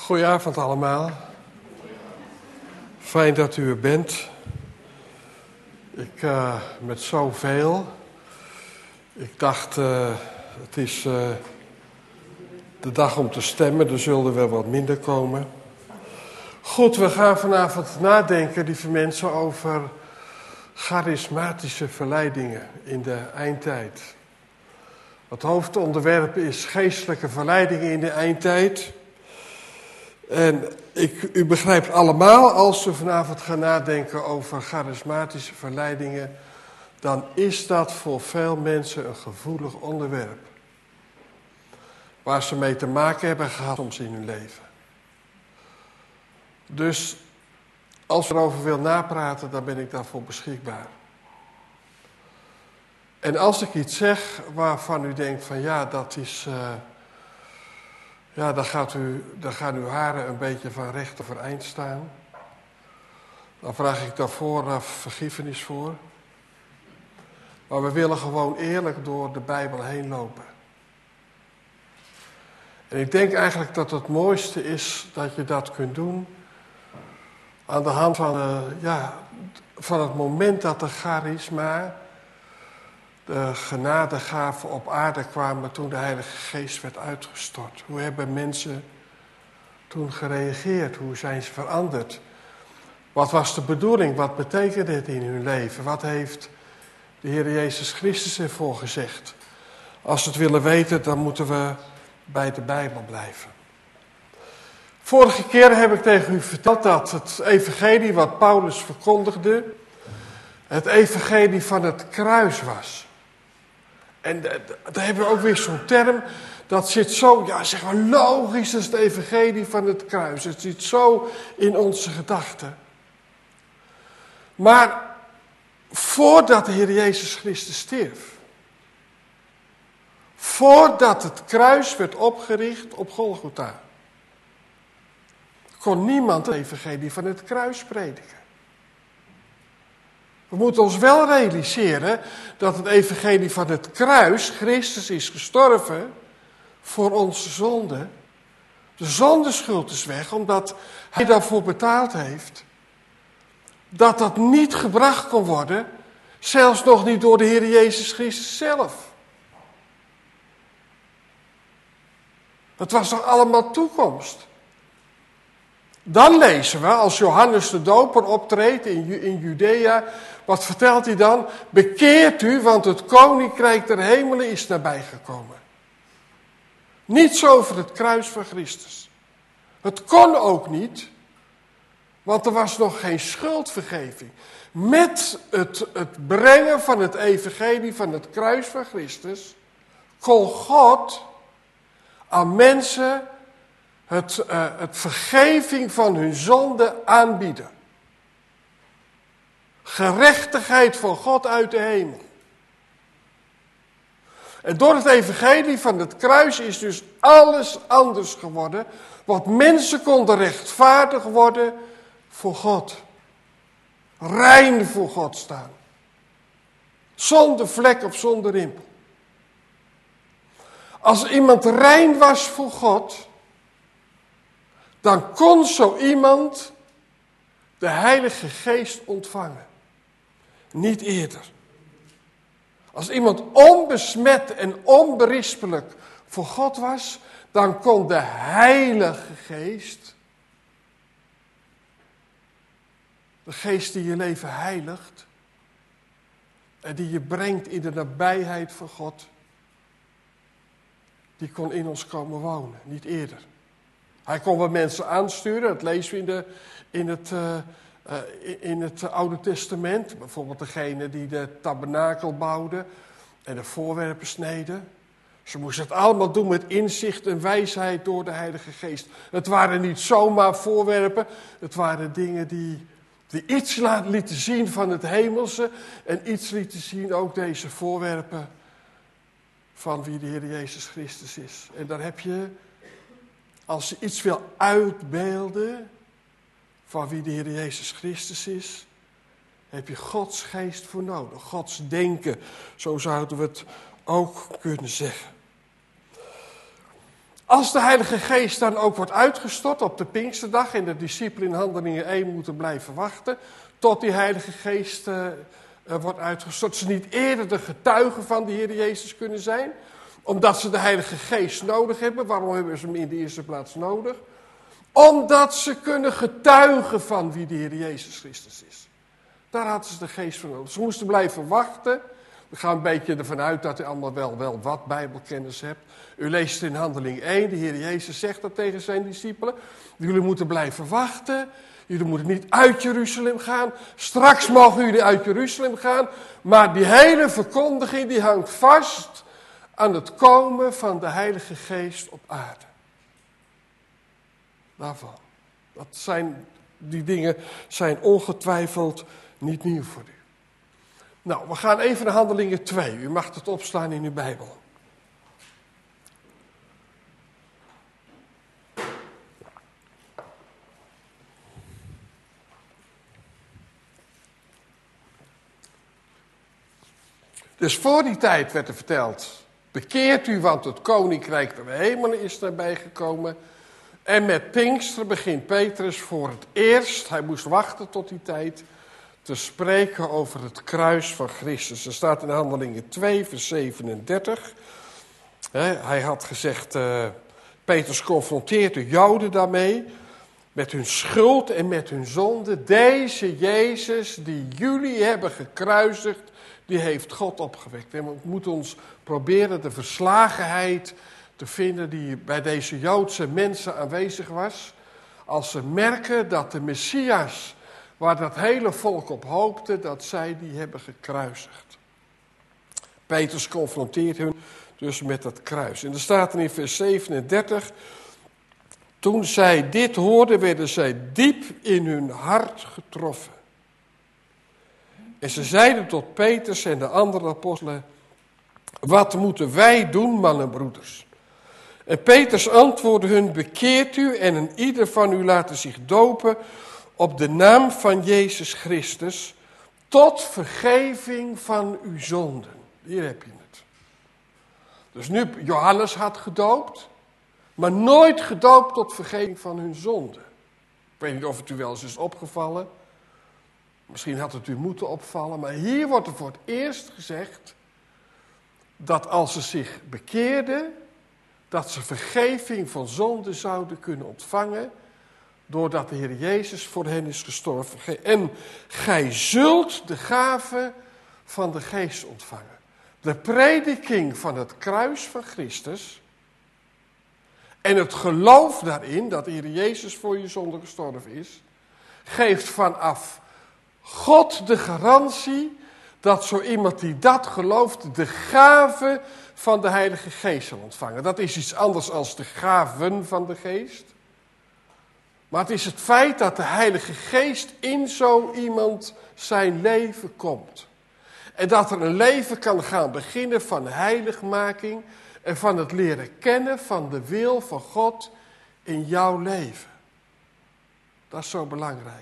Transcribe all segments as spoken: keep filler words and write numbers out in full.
Goedenavond allemaal. Fijn dat u er bent. Ik uh, met zoveel. Ik dacht, uh, het is uh, de dag om te stemmen, er zullen er wel wat minder komen. Goed, we gaan vanavond nadenken, lieve mensen, over charismatische verleidingen in de eindtijd. Het hoofdonderwerp is geestelijke verleidingen in de eindtijd. En ik, u begrijpt allemaal, als we vanavond gaan nadenken over charismatische verleidingen, dan is dat voor veel mensen een gevoelig onderwerp. Waar ze mee te maken hebben gehad soms in hun leven. Dus als u erover wilt napraten, dan ben ik daarvoor beschikbaar. En als ik iets zeg waarvan u denkt van ja, dat is... Uh, ja, dan, gaat u, dan gaan uw haren een beetje van recht overeind staan. Dan vraag ik daarvoor uh, vergiffenis voor. Maar we willen gewoon eerlijk door de Bijbel heen lopen. En ik denk eigenlijk dat het mooiste is dat je dat kunt doen aan de hand van, uh, ja, van het moment dat de charisma, de genadegaven op aarde kwamen toen de Heilige Geest werd uitgestort. Hoe hebben mensen toen gereageerd? Hoe zijn ze veranderd? Wat was de bedoeling? Wat betekende het in hun leven? Wat heeft de Heer Jezus Christus ervoor gezegd? Als we het willen weten, dan moeten we bij de Bijbel blijven. Vorige keer heb ik tegen u verteld dat het evangelie wat Paulus verkondigde, het evangelie van het kruis was. En daar hebben we ook weer zo'n term, dat zit zo, ja zeg maar logisch, dat is het evangelie van het kruis. Het zit zo in onze gedachten. Maar voordat de Heer Jezus Christus stierf, voordat het kruis werd opgericht op Golgotha, kon niemand het evangelie van het kruis prediken. We moeten ons wel realiseren dat het evangelie van het kruis, Christus is gestorven voor onze zonde. De zondeschuld is weg, omdat hij daarvoor betaald heeft. Dat dat niet gebracht kon worden, zelfs nog niet door de Heer Jezus Christus zelf. Het was toch allemaal toekomst. Dan lezen we, als Johannes de Doper optreedt in, in Judea, wat vertelt hij dan? Bekeert u, want het koninkrijk der hemelen is nabijgekomen. Niets over het kruis van Christus. Het kon ook niet, want er was nog geen schuldvergeving. Met het, het brengen van het evangelie van het kruis van Christus kon God aan mensen Het, uh, het vergeving van hun zonde aanbieden. Gerechtigheid van God uit de hemel. En door het evangelie van het kruis is dus alles anders geworden. Want mensen konden rechtvaardig worden voor God. Rein voor God staan. Zonder vlek of zonder rimpel. Als iemand rein was voor God, dan kon zo iemand de Heilige Geest ontvangen. Niet eerder. Als iemand onbesmet en onberispelijk voor God was, dan kon de Heilige Geest, de Geest die je leven heiligt en die je brengt in de nabijheid van God, die kon in ons komen wonen, niet eerder. Hij kon wat mensen aansturen, dat lezen we in, de, in, het, uh, uh, in het Oude Testament. Bijvoorbeeld degene die de tabernakel bouwden en de voorwerpen sneden. Ze moesten het allemaal doen met inzicht en wijsheid door de Heilige Geest. Het waren niet zomaar voorwerpen, het waren dingen die, die iets lieten zien van het hemelse en iets lieten zien ook deze voorwerpen van wie de Heer Jezus Christus is. En daar heb je, als je iets wil uitbeelden van wie de Heer Jezus Christus is, heb je Gods geest voor nodig. Gods denken, zo zouden we het ook kunnen zeggen. Als de Heilige Geest dan ook wordt uitgestort op de Pinksterdag en de discipelen in Handelingen één moeten blijven wachten tot die Heilige Geest uh, uh, wordt uitgestort, ze niet eerder de getuigen van de Heer Jezus kunnen zijn, omdat ze de Heilige Geest nodig hebben. Waarom hebben ze hem in de eerste plaats nodig? Omdat ze kunnen getuigen van wie de Heer Jezus Christus is. Daar hadden ze de Geest voor nodig. Ze moesten blijven wachten. We gaan een beetje ervan uit dat u allemaal wel, wel wat Bijbelkennis hebt. U leest in Handeling één, de Heer Jezus zegt dat tegen zijn discipelen. Jullie moeten blijven wachten. Jullie moeten niet uit Jeruzalem gaan. Straks mogen jullie uit Jeruzalem gaan. Maar die hele verkondiging die hangt vast aan het komen van de Heilige Geest op aarde. Daarvan. Dat zijn, die dingen zijn ongetwijfeld niet nieuw voor u. Nou, we gaan even naar Handelingen twee. U mag het opslaan in uw Bijbel. Dus voor die tijd werd er verteld, bekeert u, want het koninkrijk der hemelen is nabij gekomen. En met Pinkster begint Petrus voor het eerst, hij moest wachten tot die tijd, te spreken over het kruis van Christus. Er staat in Handelingen twee, vers zevenendertig. Hij had gezegd, uh, Petrus confronteert de Joden daarmee, met hun schuld en met hun zonde. Deze Jezus die jullie hebben gekruisigd, die heeft God opgewekt. En we moeten ons proberen de verslagenheid te vinden die bij deze Joodse mensen aanwezig was. Als ze merken dat de Messias, waar dat hele volk op hoopte, dat zij die hebben gekruisigd. Petrus confronteert hun dus met dat kruis. En er staat er in vers zevenendertig... Toen zij dit hoorden, werden zij diep in hun hart getroffen. En ze zeiden tot Petrus en de andere apostelen: wat moeten wij doen, mannen en broeders? En Petrus antwoordde hun: bekeert u en een ieder van u laten zich dopen op de naam van Jezus Christus, tot vergeving van uw zonden. Hier heb je het. Dus nu, Johannes had gedoopt, maar nooit gedoopt tot vergeving van hun zonden. Ik weet niet of het u wel eens is opgevallen. Misschien had het u moeten opvallen, maar hier wordt er voor het eerst gezegd dat als ze zich bekeerden, dat ze vergeving van zonden zouden kunnen ontvangen, doordat de Heer Jezus voor hen is gestorven. En gij zult de gave van de Geest ontvangen. De prediking van het kruis van Christus en het geloof daarin, dat de Heer Jezus voor je zonde gestorven is, geeft vanaf God de garantie dat zo iemand die dat gelooft de gave van de Heilige Geest zal ontvangen. Dat is iets anders dan de gaven van de Geest. Maar het is het feit dat de Heilige Geest in zo iemand zijn leven komt. En dat er een leven kan gaan beginnen van heiligmaking en van het leren kennen van de wil van God in jouw leven. Dat is zo belangrijk.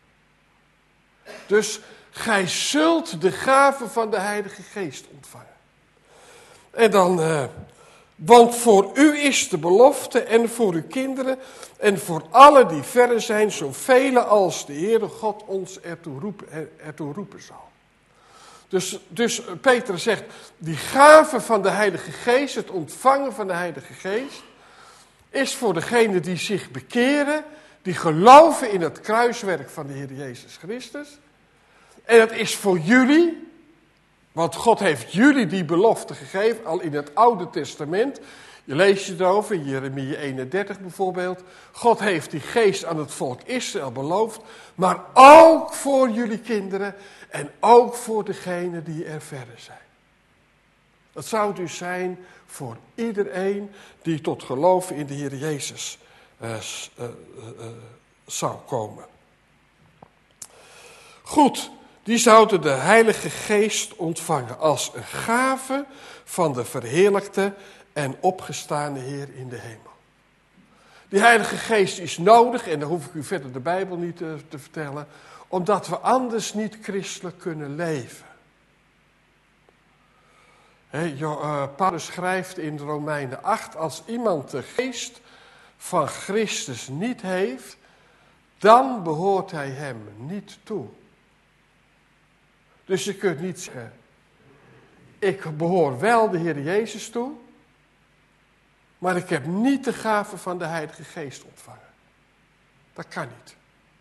Dus gij zult de gave van de Heilige Geest ontvangen. En dan, uh, want voor u is de belofte en voor uw kinderen en voor allen die verre zijn, zoveel als de Heere God ons ertoe roepen, ertoe roepen zal. Dus, dus Petrus zegt, die gave van de Heilige Geest, het ontvangen van de Heilige Geest, is voor degenen die zich bekeren, die geloven in het kruiswerk van de Heer Jezus Christus. En het is voor jullie, want God heeft jullie die belofte gegeven, al in het Oude Testament. Je leest je erover, in Jeremia eenendertig bijvoorbeeld. God heeft die geest aan het volk Israël beloofd, maar ook voor jullie kinderen en ook voor degenen die er verder zijn. Dat zou dus zijn voor iedereen die tot geloven in de Heer Jezus uh, uh, uh, uh, zou komen. Goed, die zouden de Heilige Geest ontvangen als een gave van de verheerlijkte en opgestane Heer in de hemel. Die Heilige Geest is nodig, en dan hoef ik u verder de Bijbel niet te, te vertellen, omdat we anders niet christelijk kunnen leven. He, uh, Paulus schrijft in Romeinen acht, als iemand de geest van Christus niet heeft, dan behoort hij hem niet toe. Dus je kunt niet zeggen, ik behoor wel de Heer Jezus toe, maar ik heb niet de gave van de Heilige Geest ontvangen. Dat kan niet.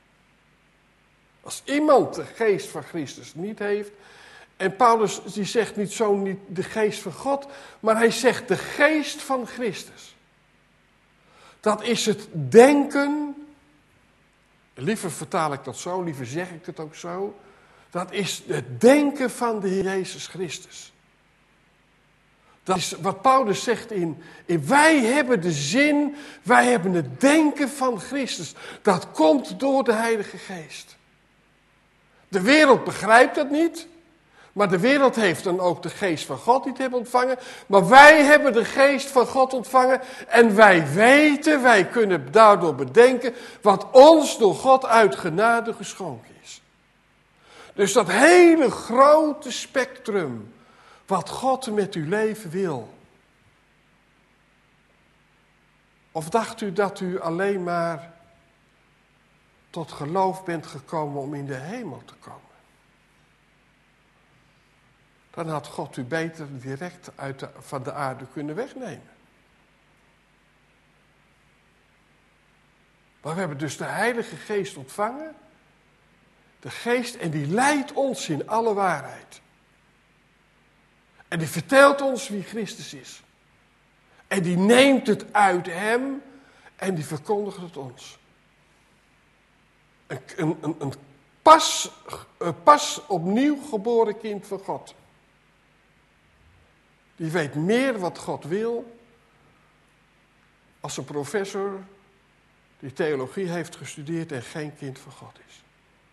Als iemand de geest van Christus niet heeft, en Paulus die zegt niet zo niet de geest van God, maar hij zegt de geest van Christus. Dat is het denken, liever vertaal ik dat zo, liever zeg ik het ook zo. Dat is het denken van de Heer Jezus Christus. Dat is wat Paulus zegt in, in wij hebben de zin, wij hebben het denken van Christus. Dat komt door de Heilige Geest. De wereld begrijpt dat niet. Maar de wereld heeft dan ook de geest van God niet hebben ontvangen. Maar wij hebben de geest van God ontvangen. En wij weten, wij kunnen daardoor bedenken wat ons door God uit genade geschonken is. Dus dat hele grote spectrum wat God met uw leven wil. Of dacht u dat u alleen maar tot geloof bent gekomen om in de hemel te komen? Dan had God u beter direct uit de, van de aarde kunnen wegnemen. Maar we hebben dus de Heilige Geest ontvangen. De Geest, en die leidt ons in alle waarheid. En die vertelt ons wie Christus is. En die neemt het uit hem en die verkondigt het ons. Een, een, een, pas, een pas opnieuw geboren kind van God. Die weet meer wat God wil als een professor die theologie heeft gestudeerd en geen kind van God is.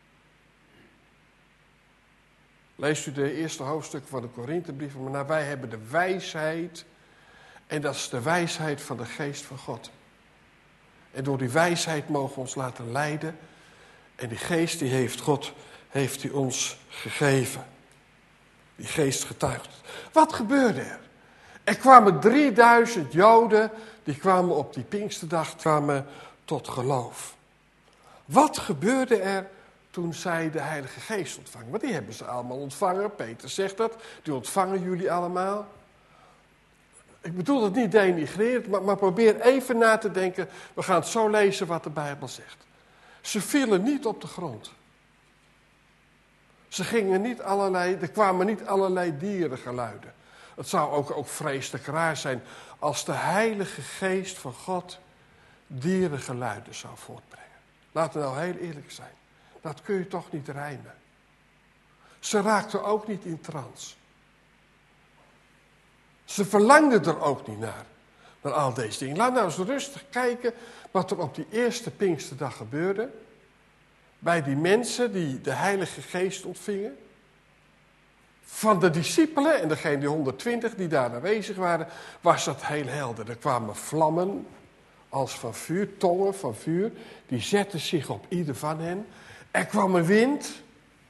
Leest u de eerste hoofdstukken van de Korinthebrief, maar nou, wij hebben de wijsheid en dat is de wijsheid van de geest van God. En door die wijsheid mogen we ons laten leiden en die geest die heeft God, heeft hij ons gegeven. Die geest getuigt. Wat gebeurde er? Er kwamen drieduizend Joden, die kwamen op die Pinksterdag, kwamen tot geloof. Wat gebeurde er toen zij de Heilige Geest ontvangen? Want die hebben ze allemaal ontvangen, Peter zegt dat, die ontvangen jullie allemaal. Ik bedoel het niet denigrerend, maar, maar probeer even na te denken, we gaan het zo lezen wat de Bijbel zegt. Ze vielen niet op de grond. Ze gingen niet allerlei, er kwamen niet allerlei dierengeluiden. Het zou ook, ook vreselijk raar zijn als de Heilige Geest van God dierengeluiden zou voortbrengen. Laten we nou heel eerlijk zijn. Dat kun je toch niet rijmen. Ze raakten ook niet in trance. Ze verlangden er ook niet naar, naar al deze dingen. Laat nou eens rustig kijken wat er op die eerste Pinksterdag gebeurde. Bij die mensen die de Heilige Geest ontvingen. Van de discipelen en degene die honderdtwintig die daar aanwezig waren, was dat heel helder. Er kwamen vlammen als van vuur, tongen van vuur, die zetten zich op ieder van hen. Er kwam een wind.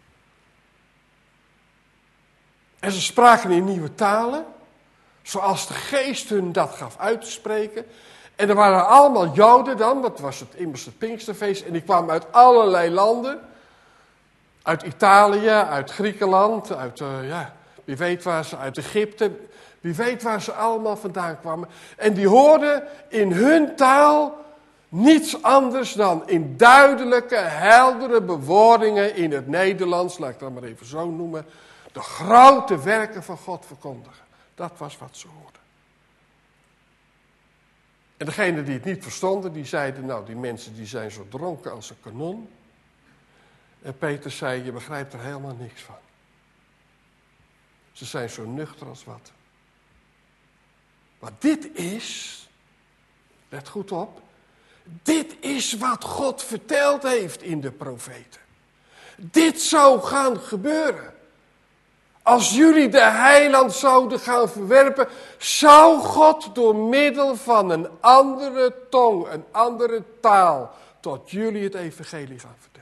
En ze spraken in nieuwe talen, zoals de geest hun dat gaf uit te spreken. En er waren allemaal Joden dan, dat was het immers het Pinksterfeest, en die kwamen uit allerlei landen. Uit Italië, uit Griekenland, uit, uh, ja, wie weet waar ze, uit Egypte. Wie weet waar ze allemaal vandaan kwamen. En die hoorden in hun taal niets anders dan in duidelijke, heldere bewoordingen in het Nederlands, laat ik dat maar even zo noemen, de grote werken van God verkondigen. Dat was wat ze hoorden. En degenen die het niet verstonden, die zeiden, nou die mensen die zijn zo dronken als een kanon. En Peter zei, je begrijpt er helemaal niks van. Ze zijn zo nuchter als wat. Maar dit is, let goed op, dit is wat God verteld heeft in de profeten. Dit zou gaan gebeuren. Als jullie de heiland zouden gaan verwerpen, zou God door middel van een andere tong, een andere taal, tot jullie het evangelie gaan vertellen.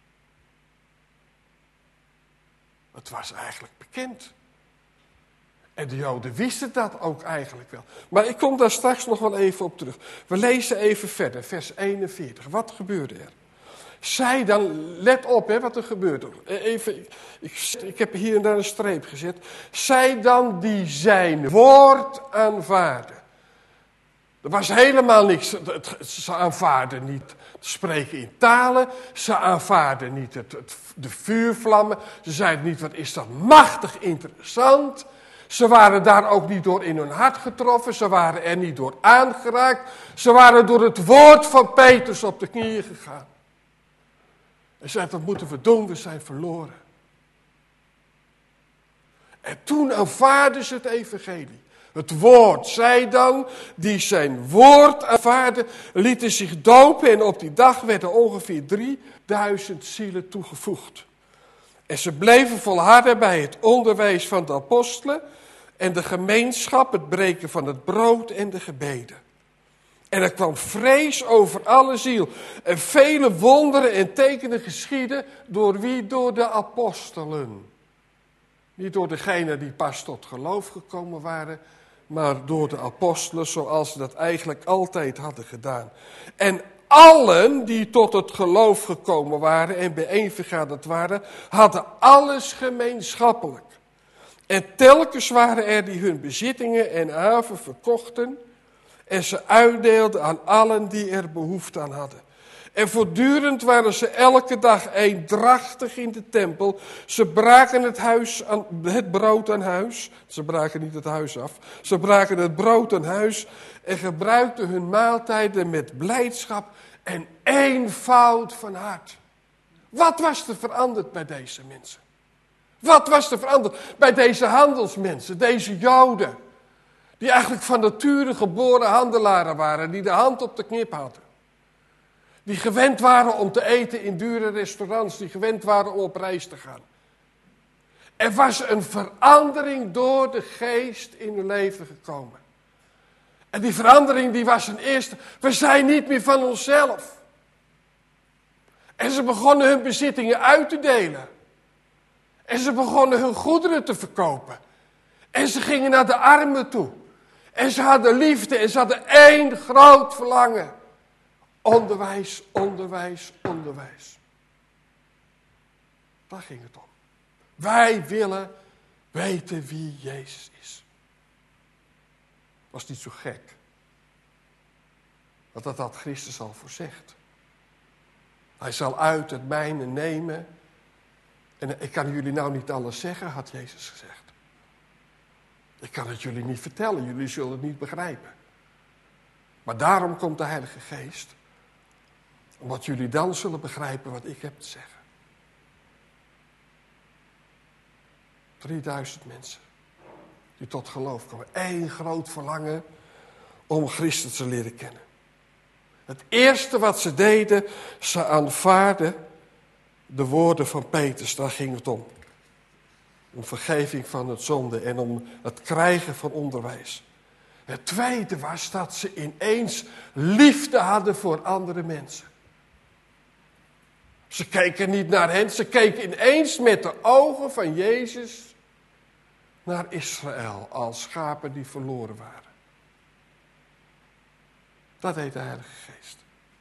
Het was eigenlijk bekend. En de Joden wisten dat ook eigenlijk wel. Maar ik kom daar straks nog wel even op terug. We lezen even verder, vers eenenveertig. Wat gebeurde er? Zij dan, let op hè, wat er gebeurde. Even, ik, ik heb hier en daar een streep gezet. Zij dan die zijn woord aanvaarden. Er was helemaal niks. Ze aanvaarden niet te spreken in talen. Ze aanvaarden niet het, het, de vuurvlammen. Ze zeiden niet, wat is dat machtig interessant. Ze waren daar ook niet door in hun hart getroffen. Ze waren er niet door aangeraakt. Ze waren door het woord van Petrus op de knieën gegaan. En zeiden, wat moeten we doen? We zijn verloren. En toen aanvaarden ze het evangelie. Het woord, zij dan, die zijn woord aanvaarden, lieten zich dopen en op die dag werden ongeveer drieduizend zielen toegevoegd. En ze bleven volharden bij het onderwijs van de apostelen en de gemeenschap, het breken van het brood en de gebeden. En er kwam vrees over alle ziel. En vele wonderen en tekenen geschieden door wie? Door de apostelen. Niet door degenen die pas tot geloof gekomen waren, maar door de apostelen zoals ze dat eigenlijk altijd hadden gedaan. En allen die tot het geloof gekomen waren en bijeenvergaderd waren, hadden alles gemeenschappelijk. En telkens waren er die hun bezittingen en haven verkochten en ze uitdeelden aan allen die er behoefte aan hadden. En voortdurend waren ze elke dag eendrachtig in de tempel. Ze braken het, huis aan, het brood aan huis. Ze braken niet het huis af. Ze braken het brood aan huis en gebruikten hun maaltijden met blijdschap en eenvoud van hart. Wat was er veranderd bij deze mensen? Wat was er veranderd bij deze handelsmensen, deze Joden? Die eigenlijk van nature geboren handelaren waren, die de hand op de knip hadden. Die gewend waren om te eten in dure restaurants, die gewend waren om op reis te gaan. Er was een verandering door de geest in hun leven gekomen. En die verandering die was een eerste, we zijn niet meer van onszelf. En ze begonnen hun bezittingen uit te delen. En ze begonnen hun goederen te verkopen. En ze gingen naar de armen toe. En ze hadden liefde en ze hadden één groot verlangen. Onderwijs, onderwijs, onderwijs. Daar ging het om. Wij willen weten wie Jezus is. Was niet zo gek. Want dat had Christus al voorzegd. Hij zal uit het mijne nemen. En ik kan jullie nou niet alles zeggen, had Jezus gezegd. Ik kan het jullie niet vertellen, jullie zullen het niet begrijpen. Maar daarom komt de Heilige Geest. Omdat jullie dan zullen begrijpen wat ik heb te zeggen. drieduizend mensen die tot geloof komen. Eén groot verlangen om Christus te leren kennen. Het eerste wat ze deden, ze aanvaarden de woorden van Petrus, daar ging het om. Om vergeving van het zonde en om het krijgen van onderwijs. Het tweede was dat ze ineens liefde hadden voor andere mensen. Ze keken niet naar hen, ze keken ineens met de ogen van Jezus naar Israël als schapen die verloren waren. Dat deed de Heilige Geest.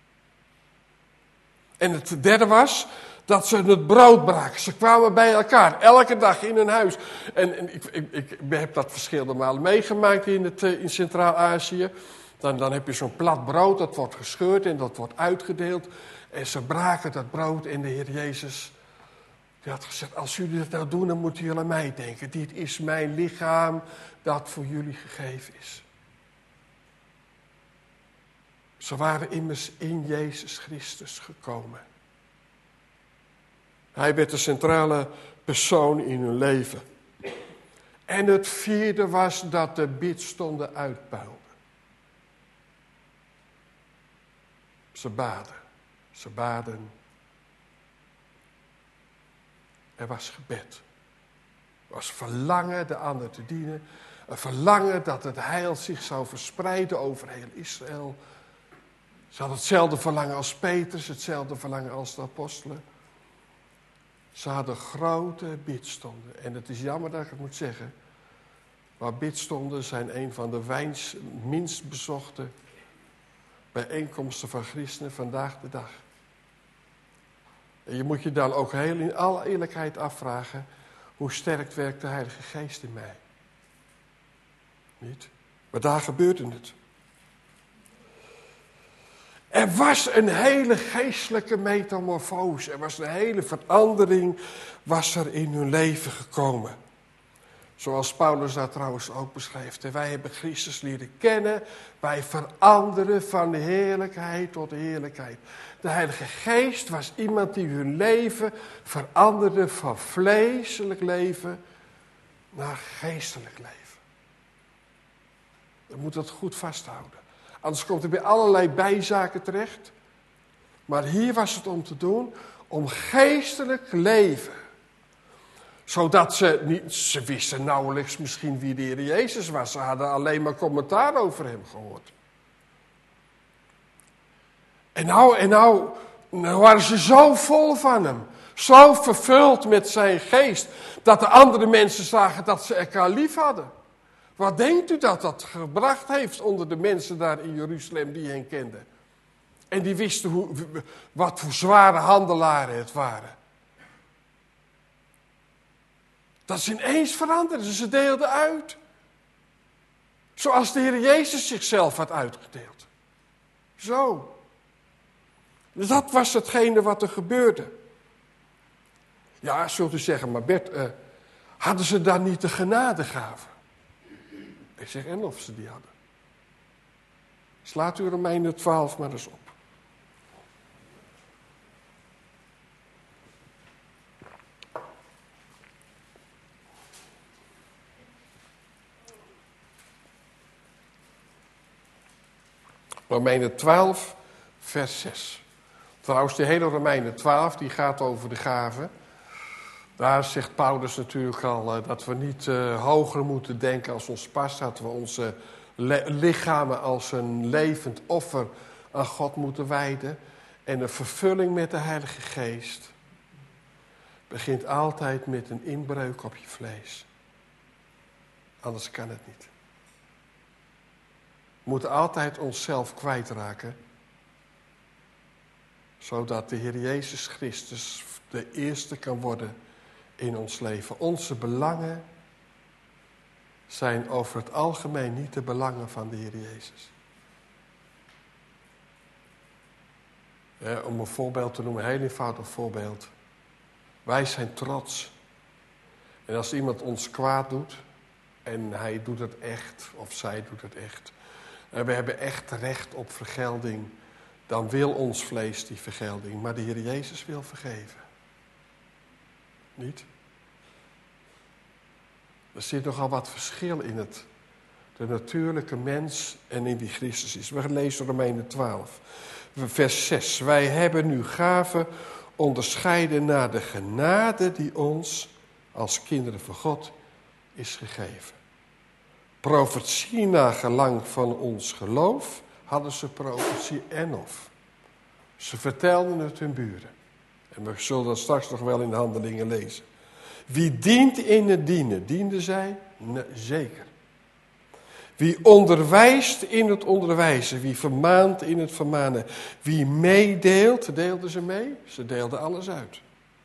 En het derde was dat ze het brood braken. Ze kwamen bij elkaar, elke dag in hun huis. En, en ik, ik, ik heb dat verschillende malen meegemaakt in, het, in Centraal-Azië. Dan, dan heb je zo'n plat brood, dat wordt gescheurd en dat wordt uitgedeeld. En ze braken dat brood en de Heer Jezus, die had gezegd, als jullie dat nou doen, dan moeten jullie aan mij denken. Dit is mijn lichaam dat voor jullie gegeven is. Ze waren immers in Jezus Christus gekomen. Hij werd de centrale persoon in hun leven. En het vierde was dat de bidstonden uitpuilden. Ze baden. Ze baden. Er was gebed. Er was verlangen de ander te dienen. Een verlangen dat het heil zich zou verspreiden over heel Israël. Ze hadden hetzelfde verlangen als Petrus, hetzelfde verlangen als de apostelen. Ze hadden grote bidstonden. En het is jammer dat ik het moet zeggen. waar bidstonden zijn een van de wijns, minst bezochte bijeenkomsten van christenen vandaag de dag. En je moet je dan ook heel in alle eerlijkheid afvragen, hoe sterk werkt de Heilige Geest in mij? Niet? Maar daar gebeurde het. Er was een hele geestelijke metamorfose. Er was een hele verandering was er in hun leven gekomen. Zoals Paulus dat trouwens ook beschrijft. Wij hebben Christus leren kennen. Wij veranderen van de heerlijkheid tot de heerlijkheid. De Heilige Geest was iemand die hun leven veranderde van vleeselijk leven naar geestelijk leven. Je moet dat goed vasthouden. Anders komt er bij allerlei bijzaken terecht. Maar hier was het om te doen, om geestelijk leven. Zodat ze niet, ze wisten nauwelijks misschien wie de Heer Jezus was. Ze hadden alleen maar commentaar over hem gehoord. En nou, en nou, nou waren ze zo vol van hem. Zo vervuld met zijn geest. Dat de andere mensen zagen dat ze elkaar lief hadden. Wat denkt u dat dat gebracht heeft onder de mensen daar in Jeruzalem die hen kenden? En die wisten hoe, wat voor zware handelaren het waren. Dat is ineens veranderd. Ze deelden uit. Zoals de Heer Jezus zichzelf had uitgedeeld. Zo. Dus dat was hetgene wat er gebeurde. Ja, zult u zeggen, maar Bert, uh, hadden ze dan niet de genadegave? Ik zeg, en of ze die hadden. Slaat u Romeinen twaalf maar eens op. Romeinen twaalf, vers zes. Trouwens, de hele Romeinen twaalf, die gaat over de gaven. Daar zegt Paulus natuurlijk al uh, dat we niet uh, hoger moeten denken als ons past. Dat we onze le- lichamen als een levend offer aan God moeten wijden. En de vervulling met de Heilige Geest begint altijd met een inbreuk op je vlees. Anders kan het niet. We moeten altijd onszelf kwijtraken. Zodat de Heer Jezus Christus de eerste kan worden in ons leven. Onze belangen zijn over het algemeen niet de belangen van de Heer Jezus. Ja, om een voorbeeld te noemen, een heel eenvoudig voorbeeld. Wij zijn trots. En als iemand ons kwaad doet, en hij doet het echt, of zij doet het echt, en we hebben echt recht op vergelding, dan wil ons vlees die vergelding. Maar de Heer Jezus wil vergeven. Niet? Er zit nogal wat verschil in het. De natuurlijke mens en in wie Christus is. We lezen Romeinen twaalf, vers zes. Wij hebben nu gaven onderscheiden naar de genade die ons als kinderen van God is gegeven. Profetie naar gelang van ons geloof hadden ze profetie en of. Ze vertelden het hun buren. En we zullen dat straks nog wel in de Handelingen lezen. Wie dient in het dienen, dienden zij? Nee, zeker. Wie onderwijst in het onderwijzen, wie vermaant in het vermanen. Wie meedeelt, deelden ze mee? Ze deelden alles uit.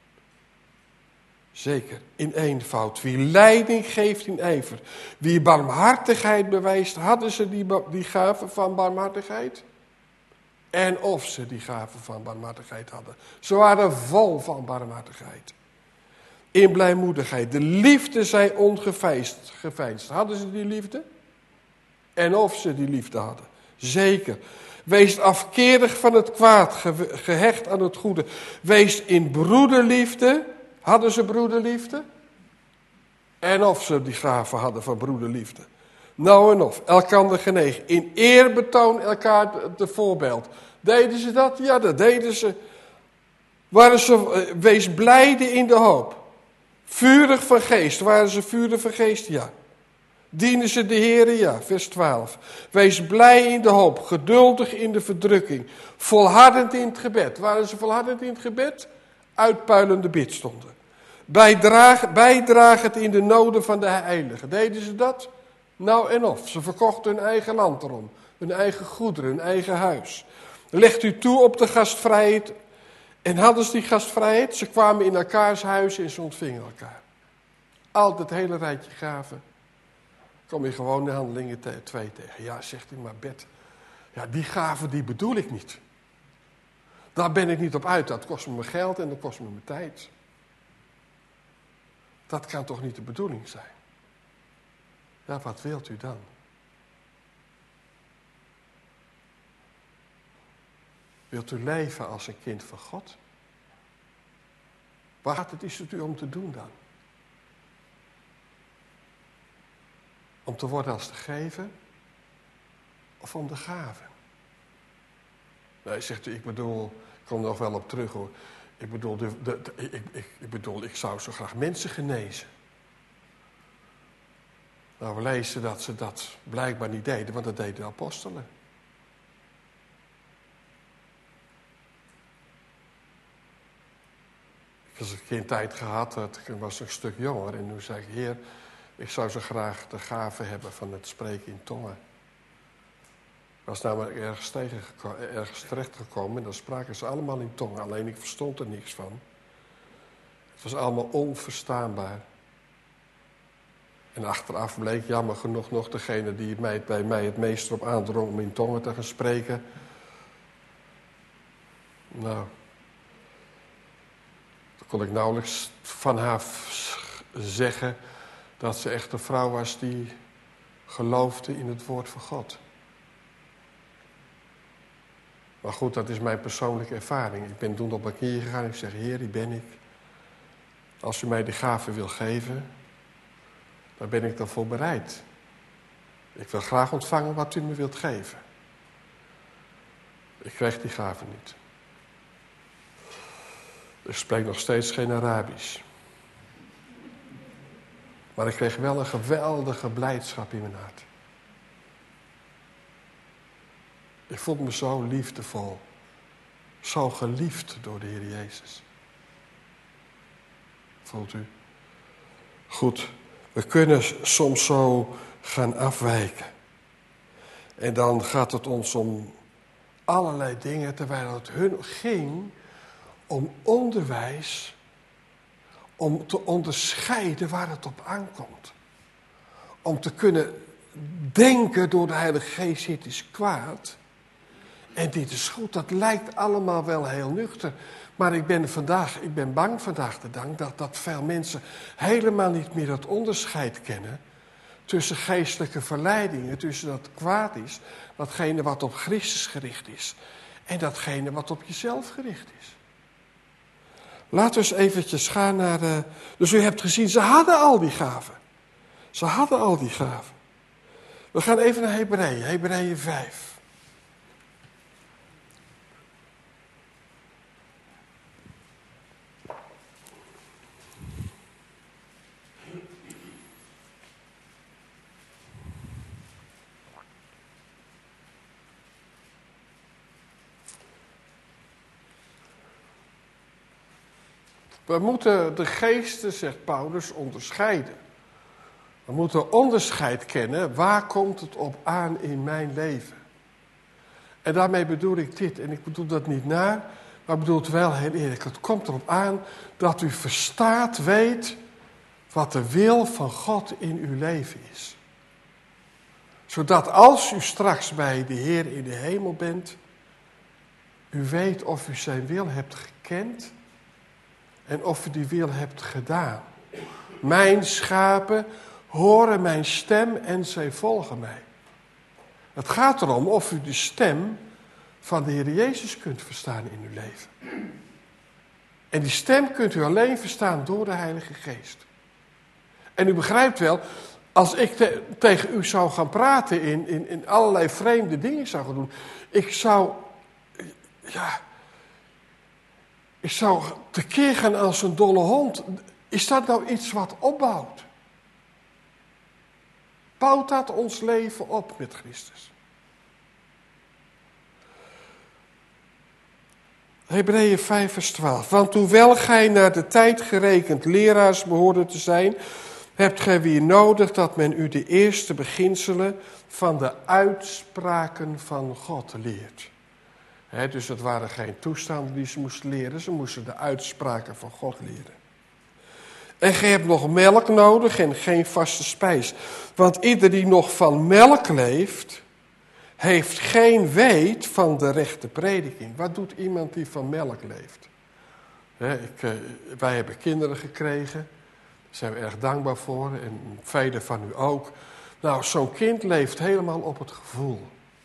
Zeker, in eenvoud. Wie leiding geeft in ijver. Wie barmhartigheid bewijst, hadden ze die, die gave van barmhartigheid? En of ze die gave van barmhartigheid hadden. Ze waren vol van barmhartigheid. In blijmoedigheid. De liefde zij ongeveinsd. Geveinsd. Hadden ze die liefde? En of ze die liefde hadden. Zeker. Wees afkerig van het kwaad. Ge- gehecht aan het goede. Wees in broederliefde. Hadden ze broederliefde? En of ze die gave hadden van broederliefde. Nou en of. Elkander genegen. In eerbetoon elkaar de voorbeeld. Deden ze dat? Ja, dat deden ze. Waren ze, wees blijde in de hoop. Vurig van geest. Waren ze vurig van geest? Ja. Dienen ze de Heere? Ja. Vers twaalf. Wees blij in de hoop. Geduldig in de verdrukking. Volhardend in het gebed. Waren ze volhardend in het gebed? Uitpuilende bidstonden. Bijdraag, bijdragend in de noden van de heiligen. Deden ze dat? Nou en of, ze verkochten hun eigen land erom, hun eigen goederen, hun eigen huis. Legt u toe op de gastvrijheid. En hadden ze die gastvrijheid? Ze kwamen in elkaars huis en ze ontvingen elkaar. Al dat hele rijtje gaven. Kom je gewoon in Handelingen twee tegen. Ja, zegt hij, maar Bert, ja, die gaven die bedoel ik niet. Daar ben ik niet op uit. Dat kost me mijn geld en dat kost me mijn tijd. Dat kan toch niet de bedoeling zijn? Ja, wat wilt u dan? Wilt u leven als een kind van God? Wat is het u om te doen dan? Om te worden als de gever of om de gave? Nee, zegt u, ik bedoel, ik kom er nog wel op terug hoor. Ik bedoel, de, de, de, ik, ik, ik bedoel, ik zou zo graag mensen genezen. Nou, we lezen dat ze dat blijkbaar niet deden, want dat deden de apostelen. Ik had een keer een tijd gehad, ik was een stuk jonger en toen zei ik, Heer, ik zou zo graag de gave hebben van het spreken in tongen. Ik was namelijk ergens, tegengeko- ergens terechtgekomen en dan spraken ze allemaal in tongen, alleen ik verstond er niks van. Het was allemaal onverstaanbaar. En achteraf bleek jammer genoeg nog degene die mij, bij mij het meest erop aandrong om in tongen te gaan spreken. Nou, dan kon ik nauwelijks van haar zeggen dat ze echt een vrouw was die geloofde in het woord van God. Maar goed, dat is mijn persoonlijke ervaring. Ik ben toen op mijn knieën gegaan en ik zeg, Heer, die ben ik. Als u mij die gave wil geven, daar ben ik dan voor bereid. Ik wil graag ontvangen wat u me wilt geven. Ik kreeg die gave niet. Ik spreek nog steeds geen Arabisch. Maar ik kreeg wel een geweldige blijdschap in mijn hart. Ik voelde me zo liefdevol. Zo geliefd door de Heer Jezus. Voelt u? Goed. We kunnen soms zo gaan afwijken. En dan gaat het ons om allerlei dingen, terwijl het hun ging om onderwijs, om te onderscheiden waar het op aankomt. Om te kunnen denken door de Heilige Geest, dit is kwaad en dit is goed. Dat lijkt allemaal wel heel nuchter. Maar ik ben vandaag, ik ben bang vandaag de dag dat, dat veel mensen helemaal niet meer dat onderscheid kennen tussen geestelijke verleidingen, tussen dat kwaad is, datgene wat op Christus gericht is en datgene wat op jezelf gericht is. Laten we eens eventjes gaan naar de... Dus u hebt gezien, ze hadden al die gaven. Ze hadden al die gaven. We gaan even naar Hebreeën, Hebreeën vijf. We moeten de geesten, zegt Paulus, onderscheiden. We moeten onderscheid kennen. Waar komt het op aan in mijn leven? En daarmee bedoel ik dit. En ik bedoel dat niet naar, maar ik bedoel het wel heel eerlijk. Het komt erop aan dat u verstaat, weet wat de wil van God in uw leven is. Zodat als u straks bij de Heer in de hemel bent, u weet of u zijn wil hebt gekend en of u die wil hebt gedaan. Mijn schapen horen mijn stem en zij volgen mij. Het gaat erom of u de stem van de Heer Jezus kunt verstaan in uw leven. En die stem kunt u alleen verstaan door de Heilige Geest. En u begrijpt wel, als ik te, tegen u zou gaan praten in, in, in allerlei vreemde dingen zou gaan doen. Ik zou, ja, ik zou tekeer gaan als een dolle hond. Is dat nou iets wat opbouwt? Bouwt dat ons leven op met Christus? Hebreeën vijf vers twaalf. Want hoewel gij naar de tijd gerekend leraars behoorde te zijn, hebt gij weer nodig dat men u de eerste beginselen van de uitspraken van God leert. He, dus het waren geen toestanden die ze moesten leren, ze moesten de uitspraken van God leren. En gij hebt nog melk nodig en geen vaste spijs. Want ieder die nog van melk leeft, heeft geen weet van de rechte prediking. Wat doet iemand die van melk leeft? He, ik, uh, wij hebben kinderen gekregen, daar zijn we erg dankbaar voor en velen van u ook. Nou, zo'n kind leeft helemaal op het gevoel.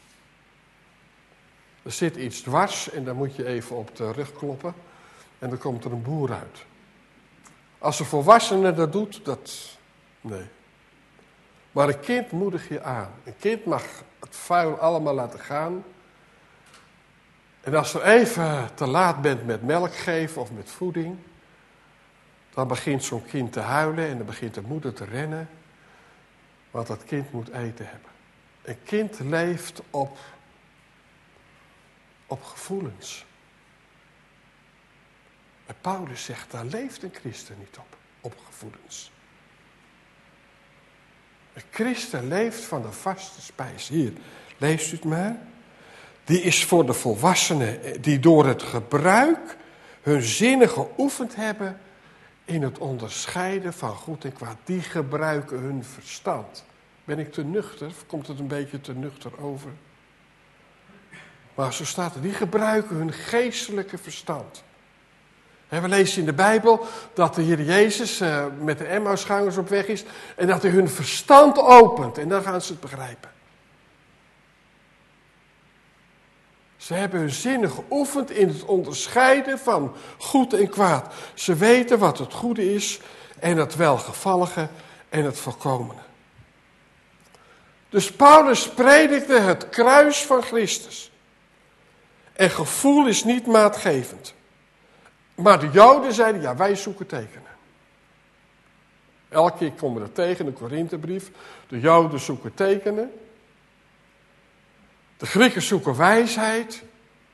Er zit iets dwars en dan moet je even op de rug kloppen en dan komt er een boer uit. Als een volwassene dat doet, dat... nee. Maar een kind moedig je aan. Een kind mag het vuil allemaal laten gaan. En als er even te laat bent met melk geven of met voeding, dan begint zo'n kind te huilen en dan begint de moeder te rennen. Want dat kind moet eten hebben. Een kind leeft op, op gevoelens. En Paulus zegt, daar leeft een christen niet op, op gevoelens. Een christen leeft van de vaste spijs. Hier, leest u het maar. Die is voor de volwassenen die door het gebruik hun zinnen geoefend hebben in het onderscheiden van goed en kwaad. Die gebruiken hun verstand. Ben ik te nuchter of komt het een beetje te nuchter over? Maar zo staat het. Die gebruiken hun geestelijke verstand. We lezen in de Bijbel dat de Heer Jezus uh, met de Emmausgangers op weg is en dat hij hun verstand opent en dan gaan ze het begrijpen. Ze hebben hun zinnen geoefend in het onderscheiden van goed en kwaad. Ze weten wat het goede is en het welgevallige en het volkomene. Dus Paulus predikte het kruis van Christus. En gevoel is niet maatgevend. Maar de Joden zeiden, ja, wij zoeken tekenen. Elke keer komen we er tegen in de Korinthebrief. De Joden zoeken tekenen. De Grieken zoeken wijsheid.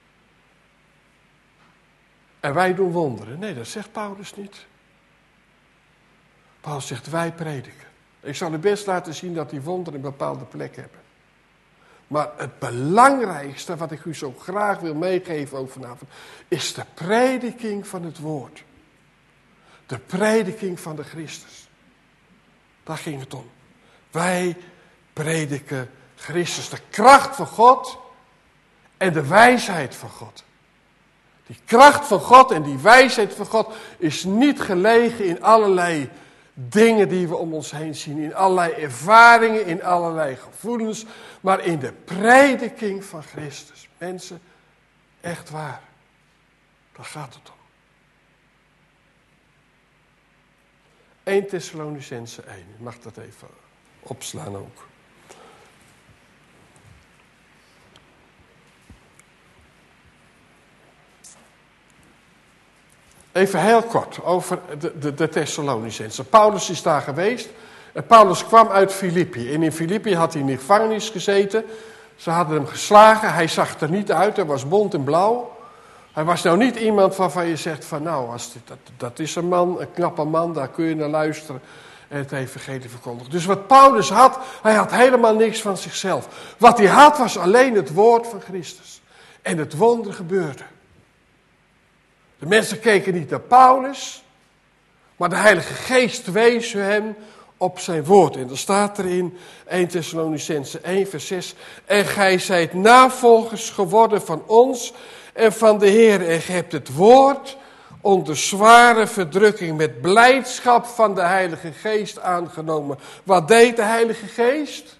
En wij doen wonderen. Nee, dat zegt Paulus niet. Paulus zegt, wij prediken. Ik zal u best laten zien dat die wonderen een bepaalde plek hebben. Maar het belangrijkste wat ik u zo graag wil meegeven ook vanavond, is de prediking van het woord. De prediking van de Christus. Daar ging het om. Wij prediken Christus, de kracht van God en de wijsheid van God. Die kracht van God en die wijsheid van God is niet gelegen in allerlei dingen die we om ons heen zien, in allerlei ervaringen, in allerlei gevoelens, maar in de prediking van Christus. Mensen, echt waar. Daar gaat het om. Eerste Thessalonicenzen één, je mag dat even opslaan ook. Even heel kort over de, de, de Thessalonicenzen. Paulus is daar geweest. En Paulus kwam uit Filippi. En in Filippi had hij in de gevangenis gezeten. Ze hadden hem geslagen. Hij zag er niet uit. Hij was bont en blauw. Hij was nou niet iemand waarvan je zegt van nou, als dit, dat, dat is een man, een knappe man. Daar kun je naar luisteren en het evangelie verkondigen. Dus wat Paulus had, hij had helemaal niks van zichzelf. Wat hij had was alleen het woord van Christus. En het wonder gebeurde. De mensen keken niet naar Paulus, maar de Heilige Geest wees hem op zijn woord. En er staat erin, Eerste Thessalonicenzen één vers zes. En gij zijt navolgers geworden van ons en van de Heer. En gij hebt het woord onder zware verdrukking met blijdschap van de Heilige Geest aangenomen. Wat deed de Heilige Geest?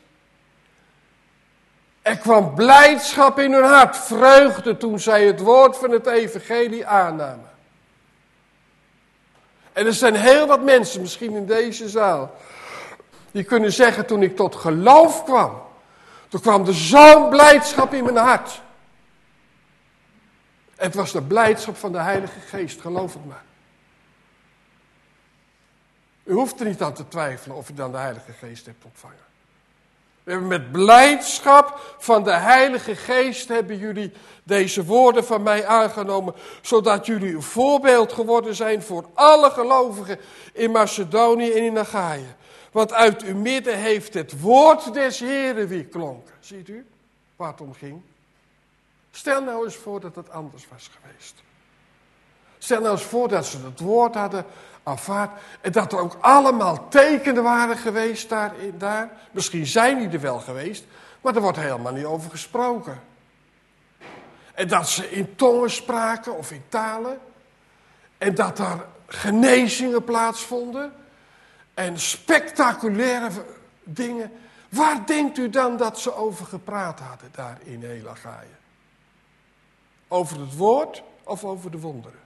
Er kwam blijdschap in hun hart, vreugde toen zij het woord van het evangelie aannamen. En er zijn heel wat mensen, misschien in deze zaal, die kunnen zeggen, toen ik tot geloof kwam, toen kwam er zo'n blijdschap in mijn hart. Het was de blijdschap van de Heilige Geest, geloof het maar. U hoeft er niet aan te twijfelen of u dan de Heilige Geest hebt ontvangen. We hebben met blijdschap van de Heilige Geest hebben jullie deze woorden van mij aangenomen, zodat jullie een voorbeeld geworden zijn voor alle gelovigen in Macedonië en in Achaïe. Want uit uw midden heeft het woord des Heren weerklonken. Ziet u waar het om ging? Stel nou eens voor dat het anders was geweest. Stel nou eens voor dat ze het woord hadden aanvaard. En dat er ook allemaal tekenen waren geweest daar, daar. Misschien zijn die er wel geweest. Maar er wordt helemaal niet over gesproken. En dat ze in tongen spraken of in talen. En dat er genezingen plaatsvonden. En spectaculaire dingen. Waar denkt u dan dat ze over gepraat hadden daar in heel Achaïe? Over het woord of over de wonderen?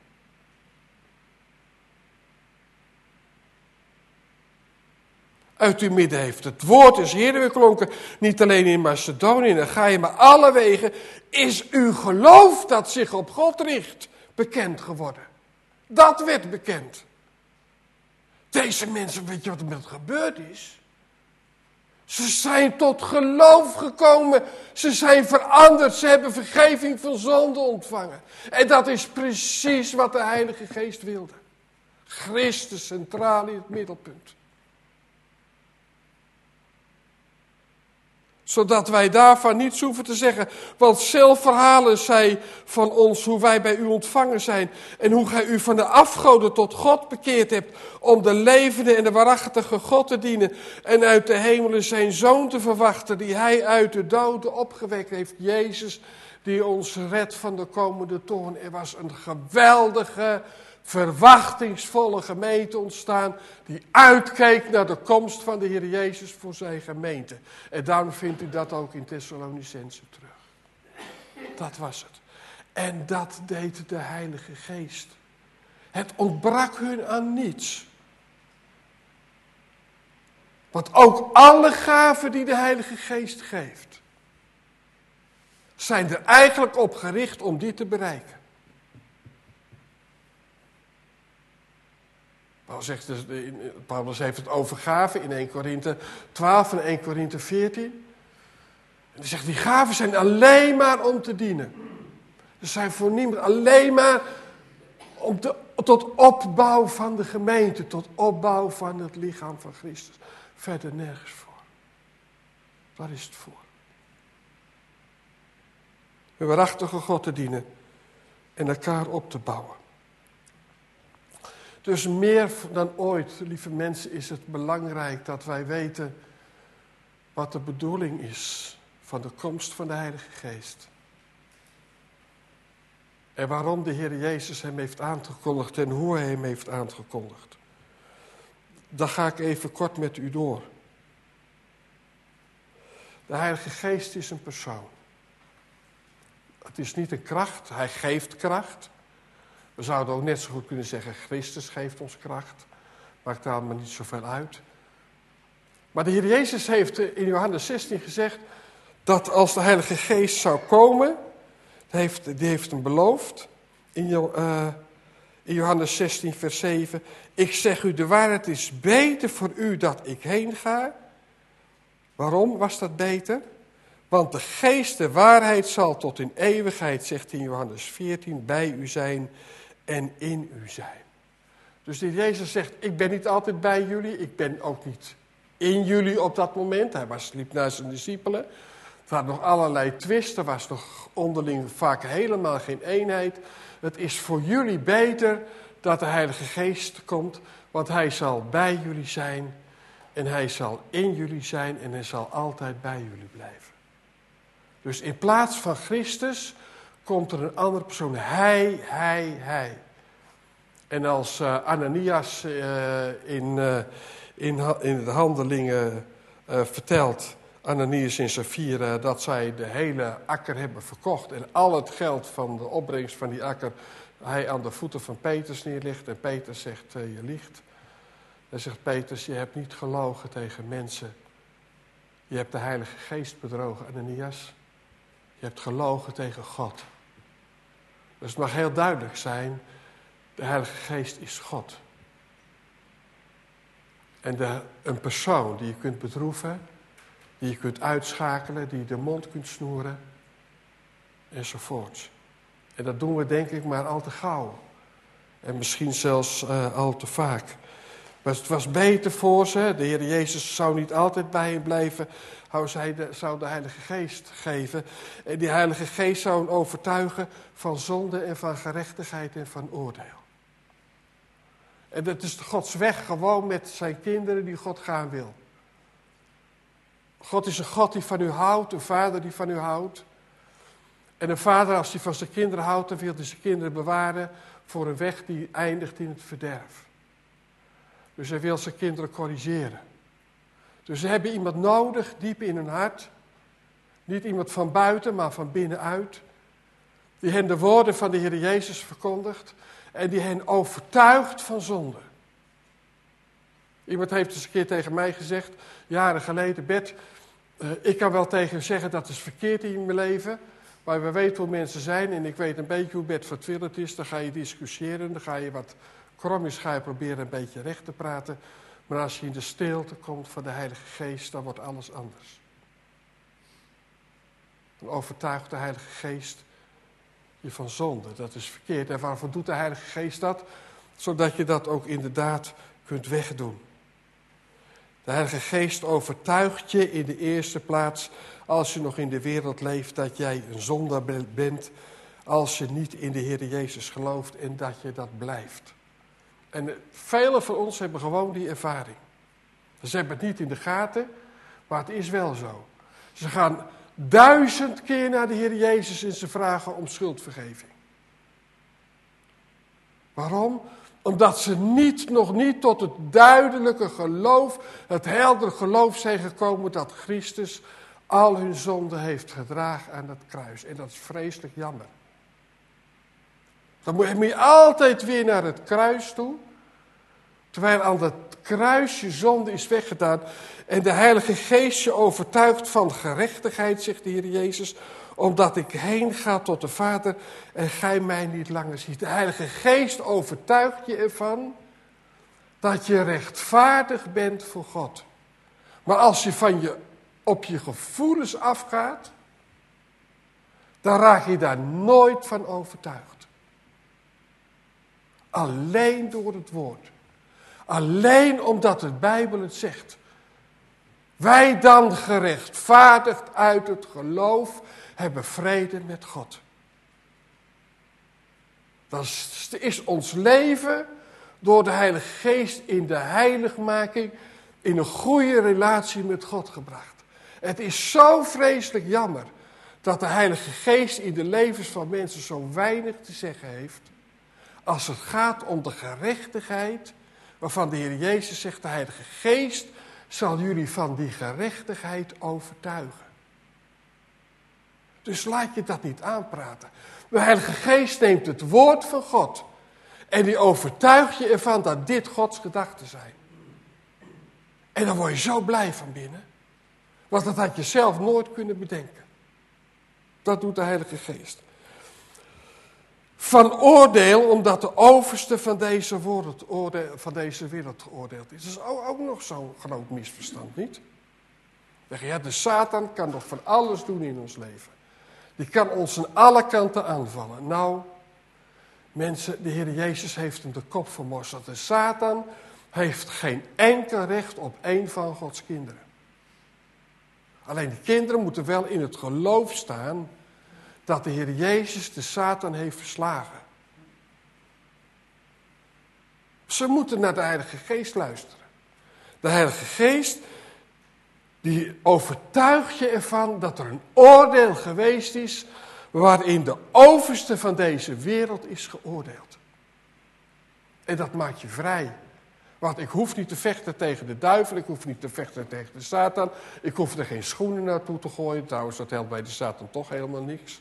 Uit uw midden heeft het woord des Heeren weerklonken. Niet alleen in Macedonië en Achaïe, maar alle wegen is uw geloof dat zich op God richt bekend geworden. Dat werd bekend. Deze mensen, weet je wat er met gebeurd is? Ze zijn tot geloof gekomen. Ze zijn veranderd. Ze hebben vergeving van zonde ontvangen. En dat is precies wat de Heilige Geest wilde. Christus centraal in het middelpunt. Zodat wij daarvan niets hoeven te zeggen. Want zelf verhalen zij van ons hoe wij bij u ontvangen zijn. En hoe gij u van de afgoden tot God bekeerd hebt. Om de levende en de waarachtige God te dienen. En uit de hemelen zijn zoon te verwachten. Die hij uit de doden opgewekt heeft. Jezus die ons redt van de komende toorn. Er was een geweldige, verwachtingsvolle gemeente ontstaan. Die uitkeek naar de komst van de Heer Jezus voor zijn gemeente. En daarom vindt u dat ook in Thessalonicense terug. Dat was het. En dat deed de Heilige Geest. Het ontbrak hun aan niets. Want ook alle gaven die de Heilige Geest geeft, zijn er eigenlijk op gericht om die te bereiken. Paulus, zegt dus, Paulus heeft het over gaven in eerste Korinthe twaalf en eerste Korinthe veertien. En hij zegt, die gaven zijn alleen maar om te dienen. Ze zijn voor niemand, alleen maar om te, tot opbouw van de gemeente, tot opbouw van het lichaam van Christus. Verder nergens voor. Waar is het voor? Een waarachtige God te dienen en elkaar op te bouwen. Dus meer dan ooit, lieve mensen, is het belangrijk dat wij weten wat de bedoeling is van de komst van de Heilige Geest. En waarom de Heer Jezus hem heeft aangekondigd en hoe hij hem heeft aangekondigd. Dat ga ik even kort met u door. De Heilige Geest is een persoon. Het is niet een kracht, hij geeft kracht. We zouden ook net zo goed kunnen zeggen, Christus geeft ons kracht. Maakt daar maar niet zoveel uit. Maar de Heer Jezus heeft in Johannes zestien gezegd dat als de Heilige Geest zou komen, heeft, die heeft hem beloofd, in, uh, in Johannes zestien vers zeven, ik zeg u de waarheid, het is beter voor u dat ik heen ga. Waarom was dat beter? Want de Geest de waarheid zal tot in eeuwigheid, zegt hij in Johannes veertien, bij u zijn en in u zijn. Dus die Jezus zegt, ik ben niet altijd bij jullie, ik ben ook niet in jullie op dat moment. Hij was, liep naar zijn discipelen. Er waren nog allerlei twisten, er was nog onderling vaak helemaal geen eenheid. Het is voor jullie beter dat de Heilige Geest komt, want hij zal bij jullie zijn en hij zal in jullie zijn en hij zal altijd bij jullie blijven. Dus in plaats van Christus komt er een andere persoon. Hij, hij, hij. En als uh, Ananias uh, in, uh, in, in de handelingen uh, vertelt, Ananias en Safira, dat zij de hele akker hebben verkocht. En al het geld van de opbrengst van die akker hij aan de voeten van Petrus neerlegt. En Petrus zegt, uh, je liegt. Dan zegt Petrus, je hebt niet gelogen tegen mensen. Je hebt de Heilige Geest bedrogen, Ananias. Je hebt gelogen tegen God. Dus het mag heel duidelijk zijn, de Heilige Geest is God. En de, een persoon die je kunt bedroeven, die je kunt uitschakelen, die je de mond kunt snoeren, enzovoort. En dat doen we denk ik maar al te gauw. En misschien zelfs uh, al te vaak. Maar het was beter voor ze. De Heer Jezus zou niet altijd bij hen blijven. Hij zou de Heilige Geest geven. En die Heilige Geest zou hen overtuigen van zonde en van gerechtigheid en van oordeel. En dat is Gods weg gewoon met zijn kinderen die God gaan wil. God is een God die van u houdt, een vader die van u houdt. En een vader, als hij van zijn kinderen houdt, dan wil hij zijn kinderen bewaren voor een weg die eindigt in het verderf. Dus hij wil zijn kinderen corrigeren. Dus ze hebben iemand nodig, diep in hun hart. Niet iemand van buiten, maar van binnenuit. Die hen de woorden van de Heer Jezus verkondigt. En die hen overtuigt van zonde. Iemand heeft eens een keer tegen mij gezegd, jaren geleden, Bert, uh, ik kan wel tegen je zeggen dat is verkeerd in mijn leven. Maar we weten hoe mensen zijn en ik weet een beetje hoe Bert vertwillerd is. Dan ga je discussiëren, dan ga je wat krom is, ga je proberen een beetje recht te praten. Maar als je in de stilte komt van de Heilige Geest, dan wordt alles anders. Dan overtuigt de Heilige Geest je van zonde. Dat is verkeerd. En waarvoor doet de Heilige Geest dat? Zodat je dat ook inderdaad kunt wegdoen. De Heilige Geest overtuigt je in de eerste plaats, als je nog in de wereld leeft, dat jij een zondaar bent, als je niet in de Heer Jezus gelooft en dat je dat blijft. En velen van ons hebben gewoon die ervaring. Ze hebben het niet in de gaten, maar het is wel zo. Ze gaan duizend keer naar de Heer Jezus en ze vragen om schuldvergeving. Waarom? Omdat ze niet, nog niet tot het duidelijke geloof, het heldere geloof zijn gekomen dat Christus al hun zonden heeft gedragen aan het kruis. En dat is vreselijk jammer. Dan moet je altijd weer naar het kruis toe. Terwijl aan dat kruis je zonde is weggedaan. En de Heilige Geest je overtuigt van gerechtigheid, zegt de Heer Jezus. Omdat ik heen ga tot de Vader en gij mij niet langer ziet. De Heilige Geest overtuigt je ervan dat je rechtvaardig bent voor God. Maar als je van je op je gevoelens afgaat, dan raak je daar nooit van overtuigd. Alleen door het woord. Alleen omdat de Bijbel het zegt. Wij dan gerechtvaardigd uit het geloof hebben vrede met God. Dat is ons leven door de Heilige Geest in de heiligmaking in een goede relatie met God gebracht. Het is zo vreselijk jammer dat de Heilige Geest in de levens van mensen zo weinig te zeggen heeft als het gaat om de gerechtigheid waarvan de Heer Jezus zegt, de Heilige Geest zal jullie van die gerechtigheid overtuigen. Dus laat je dat niet aanpraten. De Heilige Geest neemt het woord van God en die overtuigt je ervan dat dit Gods gedachten zijn. En dan word je zo blij van binnen, want dat had je zelf nooit kunnen bedenken. Dat doet de Heilige Geest. Van oordeel, omdat de overste van deze, wereld, oordeel, van deze wereld geoordeeld is. Dat is ook, ook nog zo'n groot misverstand, niet? Zeg je, ja, de Satan kan nog van alles doen in ons leven. Die kan ons aan alle kanten aanvallen. Nou, mensen, de Heer Jezus heeft hem de kop vermorzeld. De Satan heeft geen enkel recht op één van Gods kinderen. Alleen die kinderen moeten wel in het geloof staan dat de Heer Jezus de Satan heeft verslagen. Ze moeten naar de Heilige Geest luisteren. De Heilige Geest, die overtuigt je ervan dat er een oordeel geweest is waarin de overste van deze wereld is geoordeeld. En dat maakt je vrij. Want ik hoef niet te vechten tegen de duivel, ik hoef niet te vechten tegen de Satan. Ik hoef er geen schoenen naartoe te gooien. Trouwens, dat helpt bij de Satan toch helemaal niks.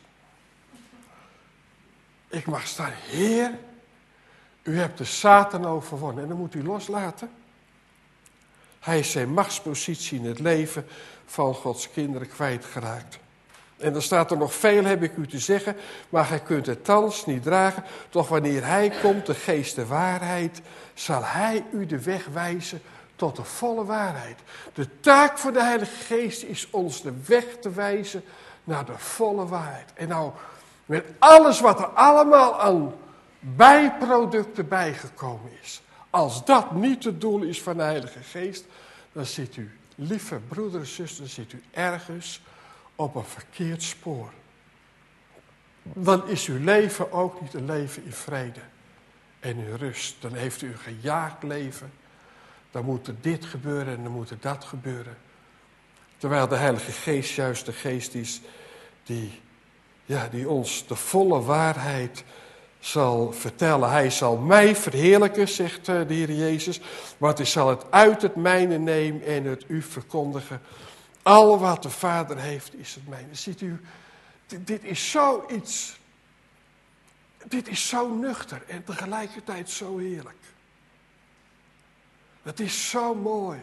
Ik mag staan, Heer, u hebt de Satan overwonnen. En dan moet u loslaten. Hij is zijn machtspositie in het leven van Gods kinderen kwijtgeraakt. En dan staat er nog veel, heb ik u te zeggen, maar gij kunt het thans niet dragen. Toch wanneer hij komt, de geest de waarheid, zal hij u de weg wijzen tot de volle waarheid. De taak van de Heilige Geest is ons de weg te wijzen naar de volle waarheid. En nou, met alles wat er allemaal aan bijproducten bijgekomen is. Als dat niet het doel is van de Heilige Geest, dan zit u, lieve broeder en zuster, dan zit u ergens op een verkeerd spoor. Dan is uw leven ook niet een leven in vrede en in rust. Dan heeft u een gejaagd leven. Dan moet er dit gebeuren en dan moet er dat gebeuren. Terwijl de Heilige Geest juist de geest is die, ja, die ons de volle waarheid zal vertellen. Hij zal mij verheerlijken, zegt de Heer Jezus, want hij zal het uit het mijne nemen en het u verkondigen. Al wat de Vader heeft is het mijne. Ziet u, dit, dit is zoiets, dit is zo nuchter en tegelijkertijd zo heerlijk. Het is zo mooi.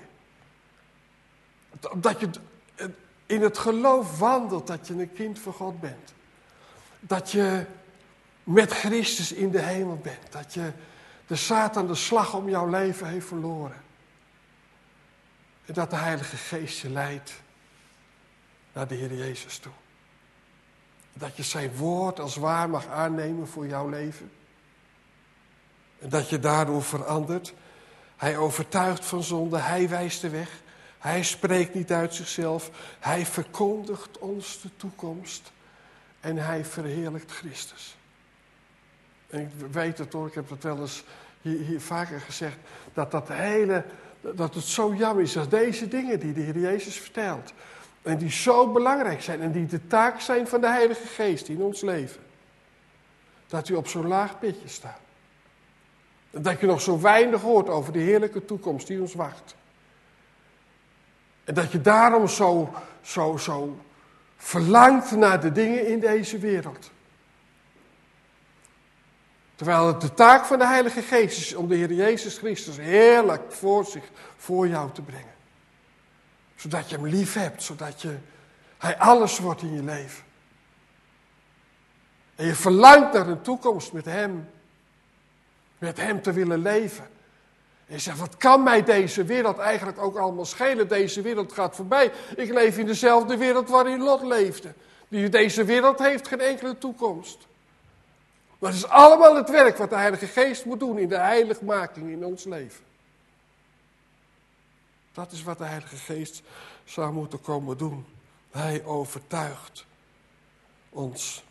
Dat je in het geloof wandelt dat je een kind van God bent. Dat je met Christus in de hemel bent. Dat je de Satan de slag om jouw leven heeft verloren. En dat de Heilige Geest je leidt naar de Heer Jezus toe. Dat je zijn woord als waar mag aannemen voor jouw leven. En dat je daardoor verandert. Hij overtuigt van zonde, hij wijst de weg. Hij spreekt niet uit zichzelf. Hij verkondigt ons de toekomst. En hij verheerlijkt Christus. En ik weet het hoor, ik heb het wel eens hier, hier vaker gezegd. Dat dat hele, dat het zo jammer is dat deze dingen die de Heer Jezus vertelt. En die zo belangrijk zijn. En die de taak zijn van de Heilige Geest in ons leven. Dat u op zo'n laag pitje staat. En dat je nog zo weinig hoort over de heerlijke toekomst die ons wacht. En dat je daarom zo, zo, zo verlangt naar de dingen in deze wereld. Terwijl het de taak van de Heilige Geest is om de Heer Jezus Christus heerlijk voor zich, voor jou te brengen. Zodat je hem lief hebt, zodat je, hij alles wordt in je leven. En je verlangt naar een toekomst met hem. Met hem te willen leven. En je zegt, wat kan mij deze wereld eigenlijk ook allemaal schelen? Deze wereld gaat voorbij. Ik leef in dezelfde wereld waarin Lot leefde. Die deze wereld heeft geen enkele toekomst. Maar het is allemaal het werk wat de Heilige Geest moet doen in de heiligmaking in ons leven. Dat is wat de Heilige Geest zou moeten komen doen. Hij overtuigt ons.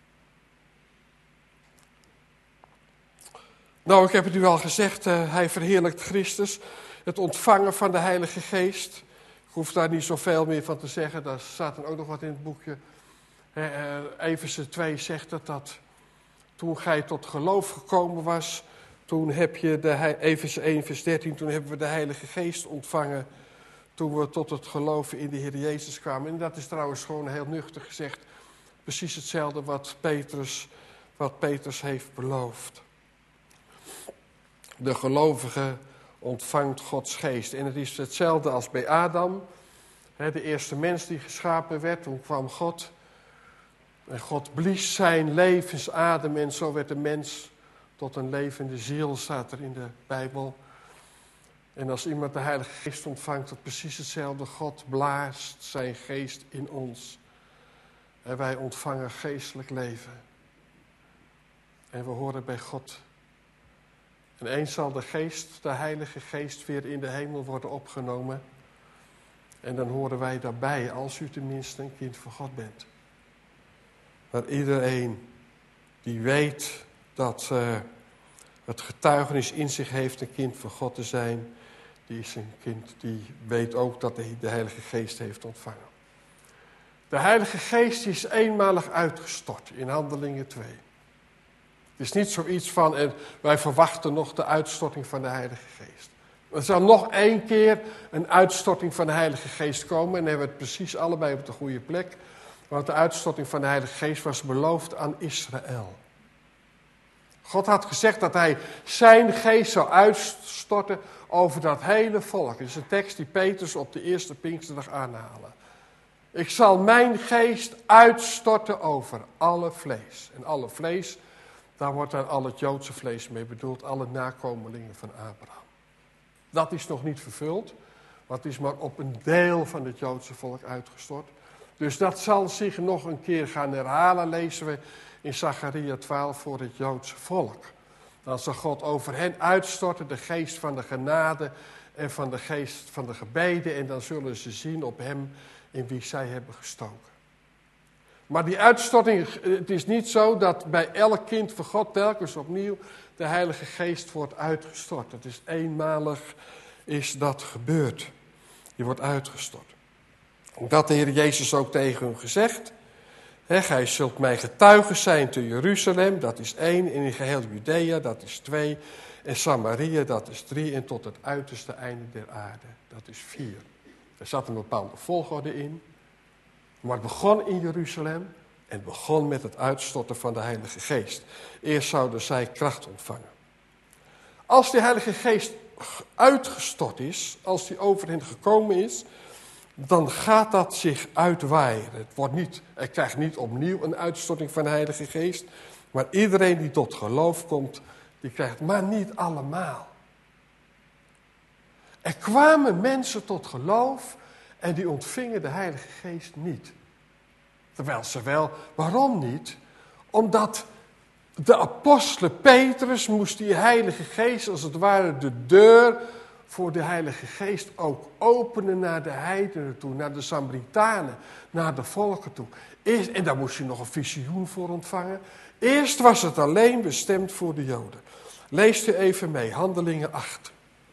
Nou, ik heb het u al gezegd, uh, hij verheerlijkt Christus. Het ontvangen van de Heilige Geest. Ik hoef daar niet zoveel meer van te zeggen, daar staat er ook nog wat in het boekje. Uh, Efeze twee zegt het, dat toen gij tot geloof gekomen was, toen heb je de, Efeze één vers dertien, toen hebben we de Heilige Geest ontvangen. Toen we tot het geloven in de Heer Jezus kwamen. En dat is trouwens gewoon heel nuchter gezegd. Precies hetzelfde wat Petrus, wat Petrus heeft beloofd. De gelovige ontvangt Gods geest. En het is hetzelfde als bij Adam. De eerste mens die geschapen werd, toen kwam God. En God blies zijn levensadem en zo werd de mens tot een levende ziel, staat er in de Bijbel. En als iemand de Heilige Geest ontvangt, het precies hetzelfde. God blaast zijn geest in ons. En wij ontvangen geestelijk leven. En we horen bij God. En eens zal de geest, de Heilige Geest, weer in de hemel worden opgenomen. En dan horen wij daarbij, als u tenminste een kind van God bent. Maar iedereen die weet dat uh, het getuigenis in zich heeft een kind van God te zijn, die is een kind die weet ook dat hij de Heilige Geest heeft ontvangen. De Heilige Geest is eenmalig uitgestort in Handelingen twee. Het is niet zoiets van, en wij verwachten nog de uitstorting van de Heilige Geest. Er zal nog één keer een uitstorting van de Heilige Geest komen. En dan hebben we het precies allebei op de goede plek. Want de uitstorting van de Heilige Geest was beloofd aan Israël. God had gezegd dat hij zijn geest zou uitstorten over dat hele volk. Dat is een tekst die Petrus op de eerste Pinksterdag aanhalen. Ik zal mijn geest uitstorten over alle vlees. En alle vlees, daar wordt dan al het Joodse vlees mee bedoeld. Alle nakomelingen van Abraham. Dat is nog niet vervuld. Want het is maar op een deel van het Joodse volk uitgestort. Dus dat zal zich nog een keer gaan herhalen, lezen we in Zacharia twaalf voor het Joodse volk. Dan zal God over hen uitstorten de geest van de genade en van de geest van de gebeden. En dan zullen ze zien op hem in wie zij hebben gestoken. Maar die uitstorting, het is niet zo dat bij elk kind van God telkens opnieuw de Heilige Geest wordt uitgestort. Het is eenmalig is dat gebeurd. Die wordt uitgestort. Dat de Heer Jezus ook tegen hem gezegd. He, gij zult mijn getuigen zijn te Jeruzalem, dat is één. En in geheel Judea, dat is twee. En Samaria, dat is drie. En tot het uiterste einde der aarde, dat is vier. Er zat een bepaalde volgorde in. Maar het begon in Jeruzalem. En het begon met het uitstorten van de Heilige Geest. Eerst zouden zij kracht ontvangen. Als die Heilige Geest uitgestort is, als die over hen gekomen is, dan gaat dat zich uitwaaien. Het wordt niet, er krijgt niet opnieuw een uitstorting van de Heilige Geest, maar iedereen die tot geloof komt, die krijgt, maar niet allemaal. Er kwamen mensen tot geloof en die ontvingen de Heilige Geest niet. Terwijl ze wel, waarom niet? Omdat de apostel Petrus moest die Heilige Geest, als het ware de deur voor de Heilige Geest ook openen naar de heidenen toe, naar de Samaritanen, naar de volken toe. Eerst, en daar moest je nog een visioen voor ontvangen. Eerst was het alleen bestemd voor de Joden. Lees u even mee, Handelingen acht.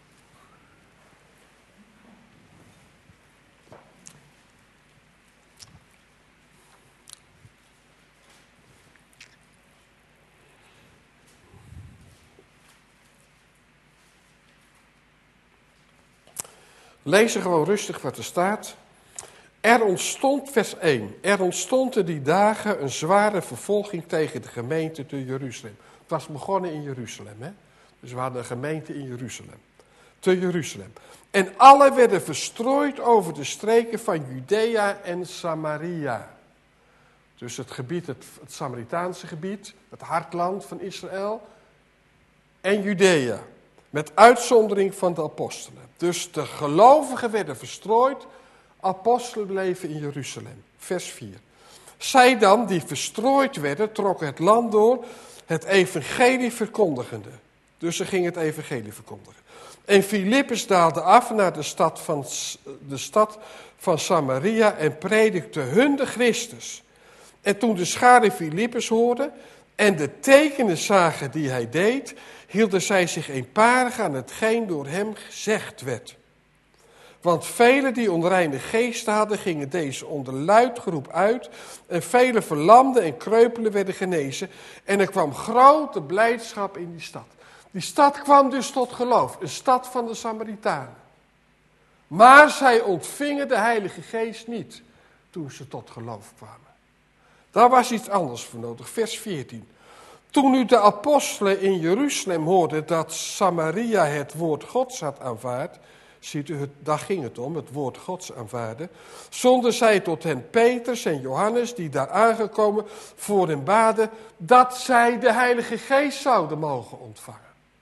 Lees er gewoon rustig wat er staat. Er ontstond, vers één, er ontstond er die dagen een zware vervolging tegen de gemeente te Jeruzalem. Het was begonnen in Jeruzalem, hè? Dus we hadden een gemeente in Jeruzalem. Te Jeruzalem. En alle werden verstrooid over de streken van Judea en Samaria. Dus het gebied, het, het Samaritaanse gebied, het hartland van Israël en Judea. Met uitzondering van de apostelen. Dus de gelovigen werden verstrooid, apostelen bleven in Jeruzalem. Vers vier. Zij dan, die verstrooid werden, trokken het land door, het evangelie verkondigende. Dus ze gingen het evangelie verkondigen. En Filippus daalde af naar de stad van, de stad van Samaria en predikte hun de Christus. En toen de schare Filippus hoorde en de tekenen zagen die hij deed, hielden zij zich eenparig aan hetgeen door hem gezegd werd. Want velen die onreine geesten hadden, gingen deze onder luid geroep uit. En vele verlamden en kreupelen werden genezen. En er kwam grote blijdschap in die stad. Die stad kwam dus tot geloof. Een stad van de Samaritanen. Maar zij ontvingen de Heilige Geest niet toen ze tot geloof kwamen. Daar was iets anders voor nodig. Vers veertien. Toen nu de apostelen in Jeruzalem hoorden dat Samaria het woord Gods had aanvaard, ziet u, daar ging het om, het woord Gods aanvaarden, zonden zij tot hen Petrus en Johannes, die daar aangekomen voor hen baden, dat zij de Heilige Geest zouden mogen ontvangen.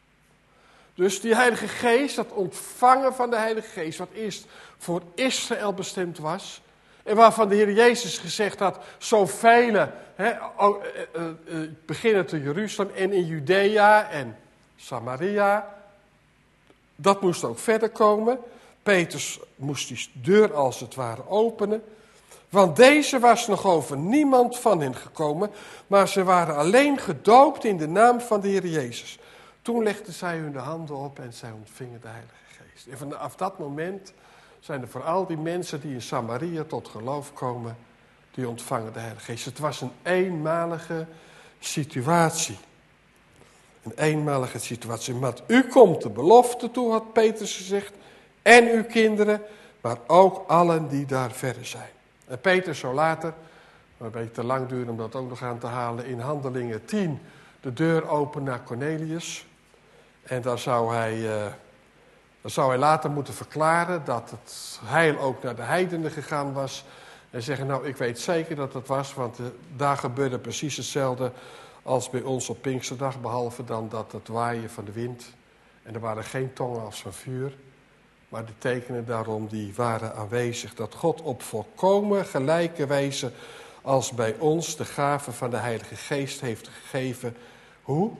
Dus die Heilige Geest, dat ontvangen van de Heilige Geest, wat eerst voor Israël bestemd was, en waarvan de Heer Jezus gezegd had, zoveel, hè, uh, uh, uh, beginnen te Jeruzalem en in Judea en Samaria. Dat moest ook verder komen. Petrus moest die deur als het ware openen. Want deze was nog over niemand van hen gekomen, maar ze waren alleen gedoopt in de naam van de Heer Jezus. Toen legden zij hun de handen op en zij ontvingen de Heilige Geest. En vanaf dat moment zijn er vooral die mensen die in Samaria tot geloof komen, die ontvangen de Heilige Geest. Het was een eenmalige situatie. Een eenmalige situatie. Met u komt de belofte toe, had Petrus gezegd, en uw kinderen, maar ook allen die daar verder zijn. En Petrus zou later, maar een beetje te lang duren om dat ook nog aan te halen, in Handelingen tien de deur open naar Cornelius. En daar zou hij, uh, dan zou hij later moeten verklaren dat het heil ook naar de heidenen gegaan was. En zeggen, nou ik weet zeker dat het was, want uh, daar gebeurde precies hetzelfde als bij ons op Pinksterdag, behalve dan dat het waaien van de wind. En er waren geen tongen als van vuur. Maar de tekenen daarom die waren aanwezig. Dat God op volkomen gelijke wijze als bij ons de gave van de Heilige Geest heeft gegeven. Hoe?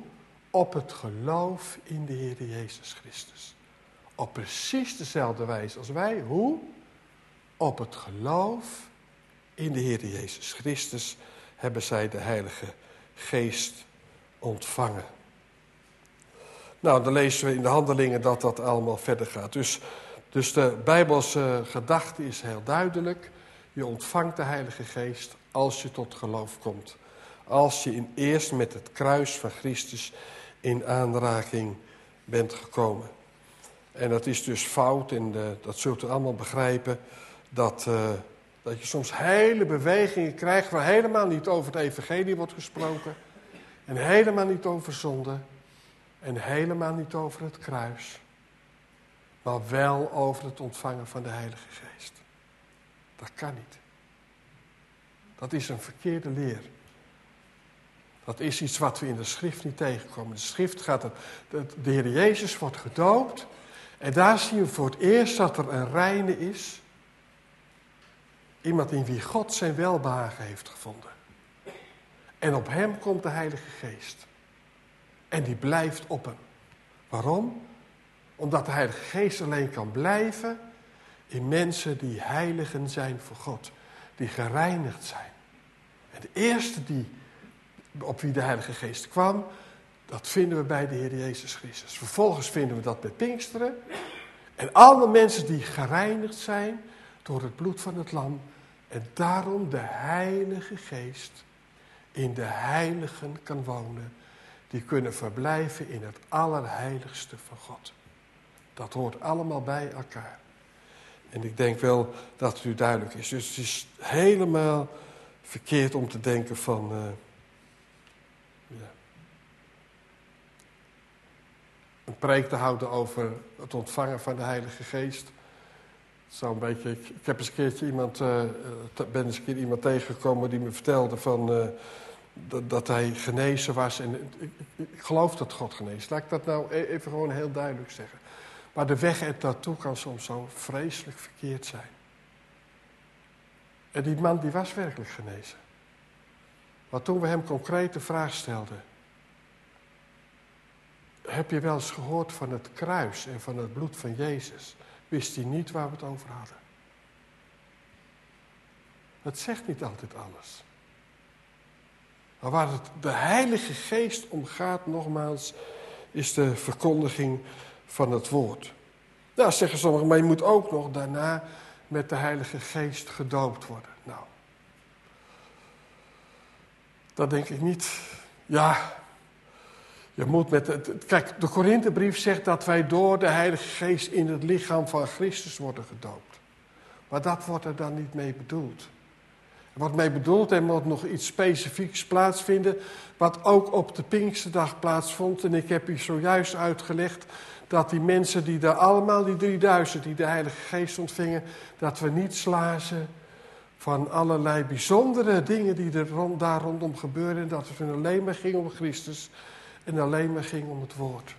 op het geloof in de Heer Jezus Christus. Op precies dezelfde wijze als wij. Hoe? Op het geloof in de Heer Jezus Christus hebben zij de Heilige Geest ontvangen. Nou, dan lezen we in de Handelingen dat dat allemaal verder gaat. Dus, dus de Bijbelse gedachte is heel duidelijk. Je ontvangt de Heilige Geest als je tot geloof komt. Als je in eerst met het kruis van Christus in aanraking bent gekomen. En dat is dus fout en uh, dat zult u allemaal begrijpen. Dat, uh, dat je soms hele bewegingen krijgt waar helemaal niet over het evangelie wordt gesproken. En helemaal niet over zonde. En helemaal niet over het kruis. Maar wel over het ontvangen van de Heilige Geest. Dat kan niet. Dat is een verkeerde leer. Dat is iets wat we in de schrift niet tegenkomen. De schrift gaat er, de Heer Jezus wordt gedoopt. En daar zien we voor het eerst dat er een reine is. Iemand in wie God zijn welbehagen heeft gevonden. En op hem komt de Heilige Geest. En die blijft op hem. Waarom? Omdat de Heilige Geest alleen kan blijven in mensen die heiligen zijn voor God. Die gereinigd zijn. En de eerste die, op wie de Heilige Geest kwam, dat vinden we bij de Heer Jezus Christus. Vervolgens vinden we dat bij Pinksteren. En alle mensen die gereinigd zijn door het bloed van het lam. En daarom de Heilige Geest in de heiligen kan wonen. Die kunnen verblijven in het allerheiligste van God. Dat hoort allemaal bij elkaar. En ik denk wel dat het u duidelijk is. Dus het is helemaal verkeerd om te denken van... Uh, ja, een preek te houden over het ontvangen van de Heilige Geest. Het zou een beetje, ik, ik heb eens een keertje iemand, uh, ben eens een keer iemand tegengekomen die me vertelde van... Uh, Dat, dat hij genezen was. En ik, ik, ik geloof dat God geneest. Laat ik dat nou even gewoon heel duidelijk zeggen. Maar de weg er naartoe kan soms zo vreselijk verkeerd zijn. En die man die was werkelijk genezen. Maar toen we hem concreet de vraag stelden. Heb je wel eens gehoord van het kruis en van het bloed van Jezus? Wist hij niet waar we het over hadden. Het zegt niet altijd alles. Maar waar het de Heilige Geest om gaat, nogmaals, is de verkondiging van het woord. Nou, zeggen sommigen, maar je moet ook nog daarna met de Heilige Geest gedoopt worden. Nou, dat denk ik niet. Ja, je moet met het... Kijk, de Korinthebrief zegt dat wij door de Heilige Geest in het lichaam van Christus worden gedoopt. Maar dat wordt er dan niet mee bedoeld. Er wordt mee bedoeld, er moet nog iets specifieks plaatsvinden, wat ook op de Pinksterdag plaatsvond. En ik heb u zojuist uitgelegd dat die mensen die daar allemaal, die drieduizend die de Heilige Geest ontvingen, dat we niet slazen van allerlei bijzondere dingen die er rond, daar rondom gebeurden. Dat het alleen maar ging om Christus en alleen maar ging om het woord.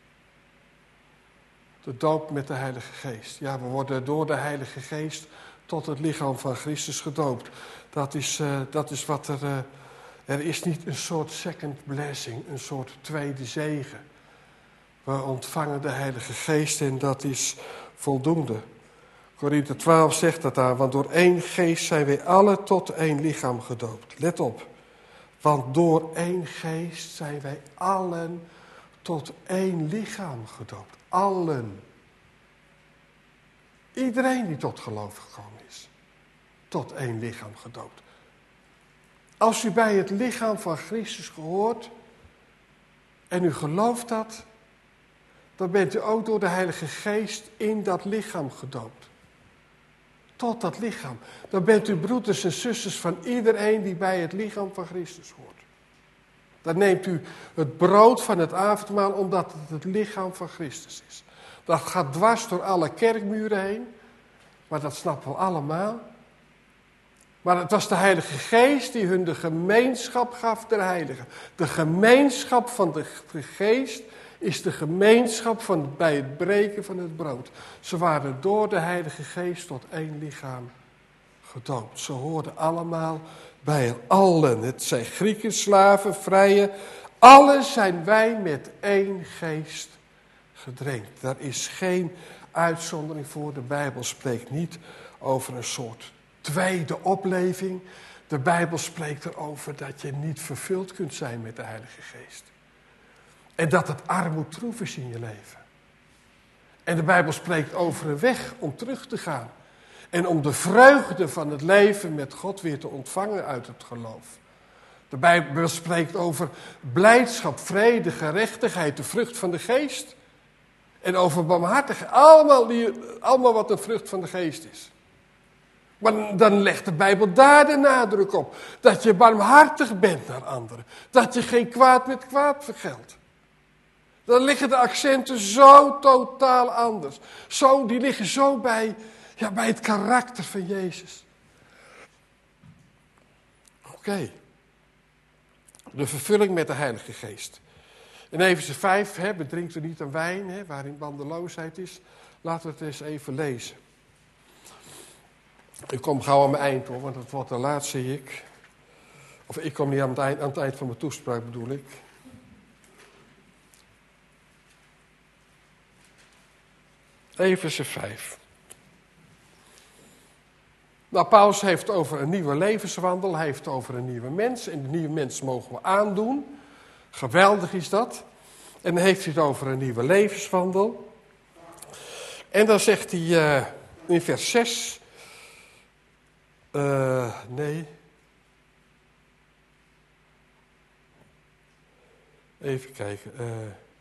De doop met de Heilige Geest. Ja, we worden door de Heilige Geest tot het lichaam van Christus gedoopt. Dat is, uh, dat is wat er... Uh, er is niet een soort second blessing, een soort tweede zegen. We ontvangen de Heilige Geest en dat is voldoende. Korinthe twaalf zegt dat daar, want door één geest zijn wij alle tot één lichaam gedoopt. Let op, want door één geest zijn wij allen tot één lichaam gedoopt. Allen. Iedereen die tot geloof gekomen is, tot één lichaam gedoopt. Als u bij het lichaam van Christus gehoord en u gelooft dat, dan bent u ook door de Heilige Geest in dat lichaam gedoopt. Tot dat lichaam. Dan bent u broeders en zusters van iedereen die bij het lichaam van Christus hoort. Dan neemt u het brood van het avondmaal omdat het het lichaam van Christus is. Dat gaat dwars door alle kerkmuren heen. Maar dat snappen we allemaal. Maar het was de Heilige Geest die hun de gemeenschap gaf der heiligen. De gemeenschap van de Geest is de gemeenschap van, bij het breken van het brood. Ze waren door de Heilige Geest tot één lichaam gedoopt. Ze hoorden allemaal bij allen. Het zijn Grieken, slaven, vrije. Alle zijn wij met één geest gedrenkt. Daar is geen uitzondering voor. De Bijbel spreekt niet over een soort tweede opleving. De Bijbel spreekt erover dat je niet vervuld kunt zijn met de Heilige Geest. En dat het armoedtroef is in je leven. En de Bijbel spreekt over een weg om terug te gaan. En om de vreugde van het leven met God weer te ontvangen uit het geloof. De Bijbel spreekt over blijdschap, vrede, gerechtigheid, de vrucht van de geest. En over barmhartigheid, allemaal, die, allemaal wat een vrucht van de geest is. Maar dan legt de Bijbel daar de nadruk op. Dat je barmhartig bent naar anderen. Dat je geen kwaad met kwaad vergeldt. Dan liggen de accenten zo totaal anders. Zo, die liggen zo bij, ja, bij het karakter van Jezus. Oké. Okay. De vervulling met de Heilige Geest. In Efeze vijf, hè, bedrinkt u niet aan wijn, hè, waarin bandeloosheid is. Laten we het eens even lezen. Ik kom gauw aan mijn eind hoor, want het wordt te laat, zie ik. Of ik kom niet aan het eind, aan het eind van mijn toespraak, bedoel ik. Efeze vijf. Nou, Paulus heeft over een nieuwe levenswandel, hij heeft over een nieuwe mens. En de nieuwe mens mogen we aandoen. Geweldig is dat. En dan heeft hij het over een nieuwe levenswandel. En dan zegt hij uh, in vers zes... Uh, nee. Even kijken. Uh,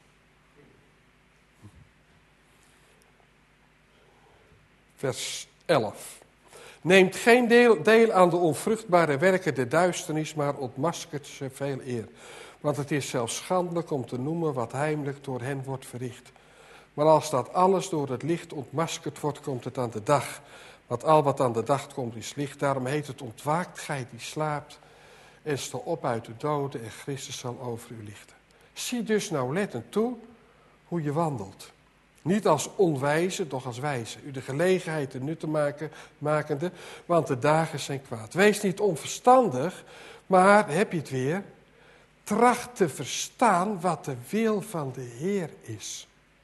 vers elf. Neemt geen deel, deel aan de onvruchtbare werken der duisternis, maar ontmaskert ze veel eer. Want het is zelfs schandelijk om te noemen wat heimelijk door hen wordt verricht. Maar als dat alles door het licht ontmaskerd wordt, komt het aan de dag. Want al wat aan de dag komt is licht. Daarom heet het ontwaakt gij die slaapt. En sta op uit de doden en Christus zal over u lichten. Zie dus nauwlettend toe hoe je wandelt. Niet als onwijze, doch als wijze. U de gelegenheid te nut te maken, makende, want de dagen zijn kwaad. Wees niet onverstandig, maar, heb je het weer, tracht te verstaan wat de wil van de Heer is.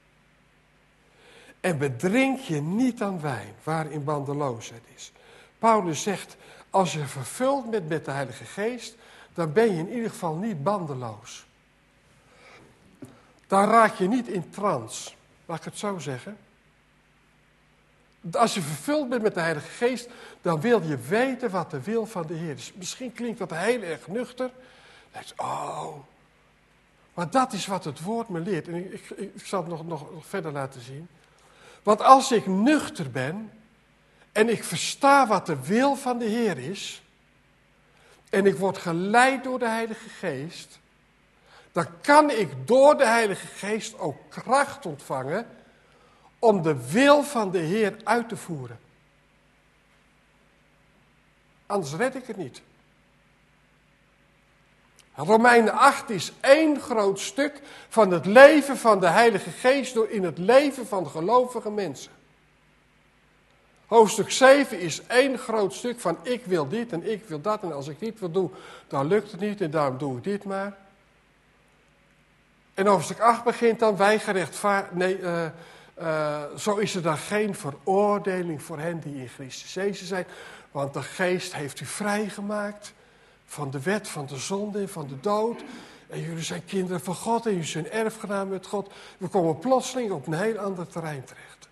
En bedrink je niet aan wijn, waarin bandeloosheid is. Paulus zegt, als je vervuld bent met de Heilige Geest, dan ben je in ieder geval niet bandeloos. Dan raak je niet in trance. Laat ik het zo zeggen. Als je vervuld bent met de Heilige Geest, dan wil je weten wat de wil van de Heer is. Misschien klinkt dat heel erg nuchter. Dan denk je, oh. Maar dat is wat het woord me leert. En ik, ik, ik zal het nog, nog, nog verder laten zien. Want als ik nuchter ben en ik versta wat de wil van de Heer is, en ik word geleid door de Heilige Geest, dan kan ik door de Heilige Geest ook kracht ontvangen om de wil van de Heer uit te voeren. Anders red ik het niet. Romeinen acht is één groot stuk van het leven van de Heilige Geest door in het leven van gelovige mensen. Hoofdstuk zeven is één groot stuk van ik wil dit en ik wil dat en als ik dit wil doen, dan lukt het niet en daarom doe ik dit maar. En hoofdstuk acht begint dan, wij gerechtvaardigd, nee, uh, uh, zo is er dan geen veroordeling voor hen die in Christus Jezus zijn, want de Geest heeft u vrijgemaakt van de wet, van de zonde en van de dood. En jullie zijn kinderen van God en jullie zijn erfgenaam met God. We komen plotseling op een heel ander terrein terecht.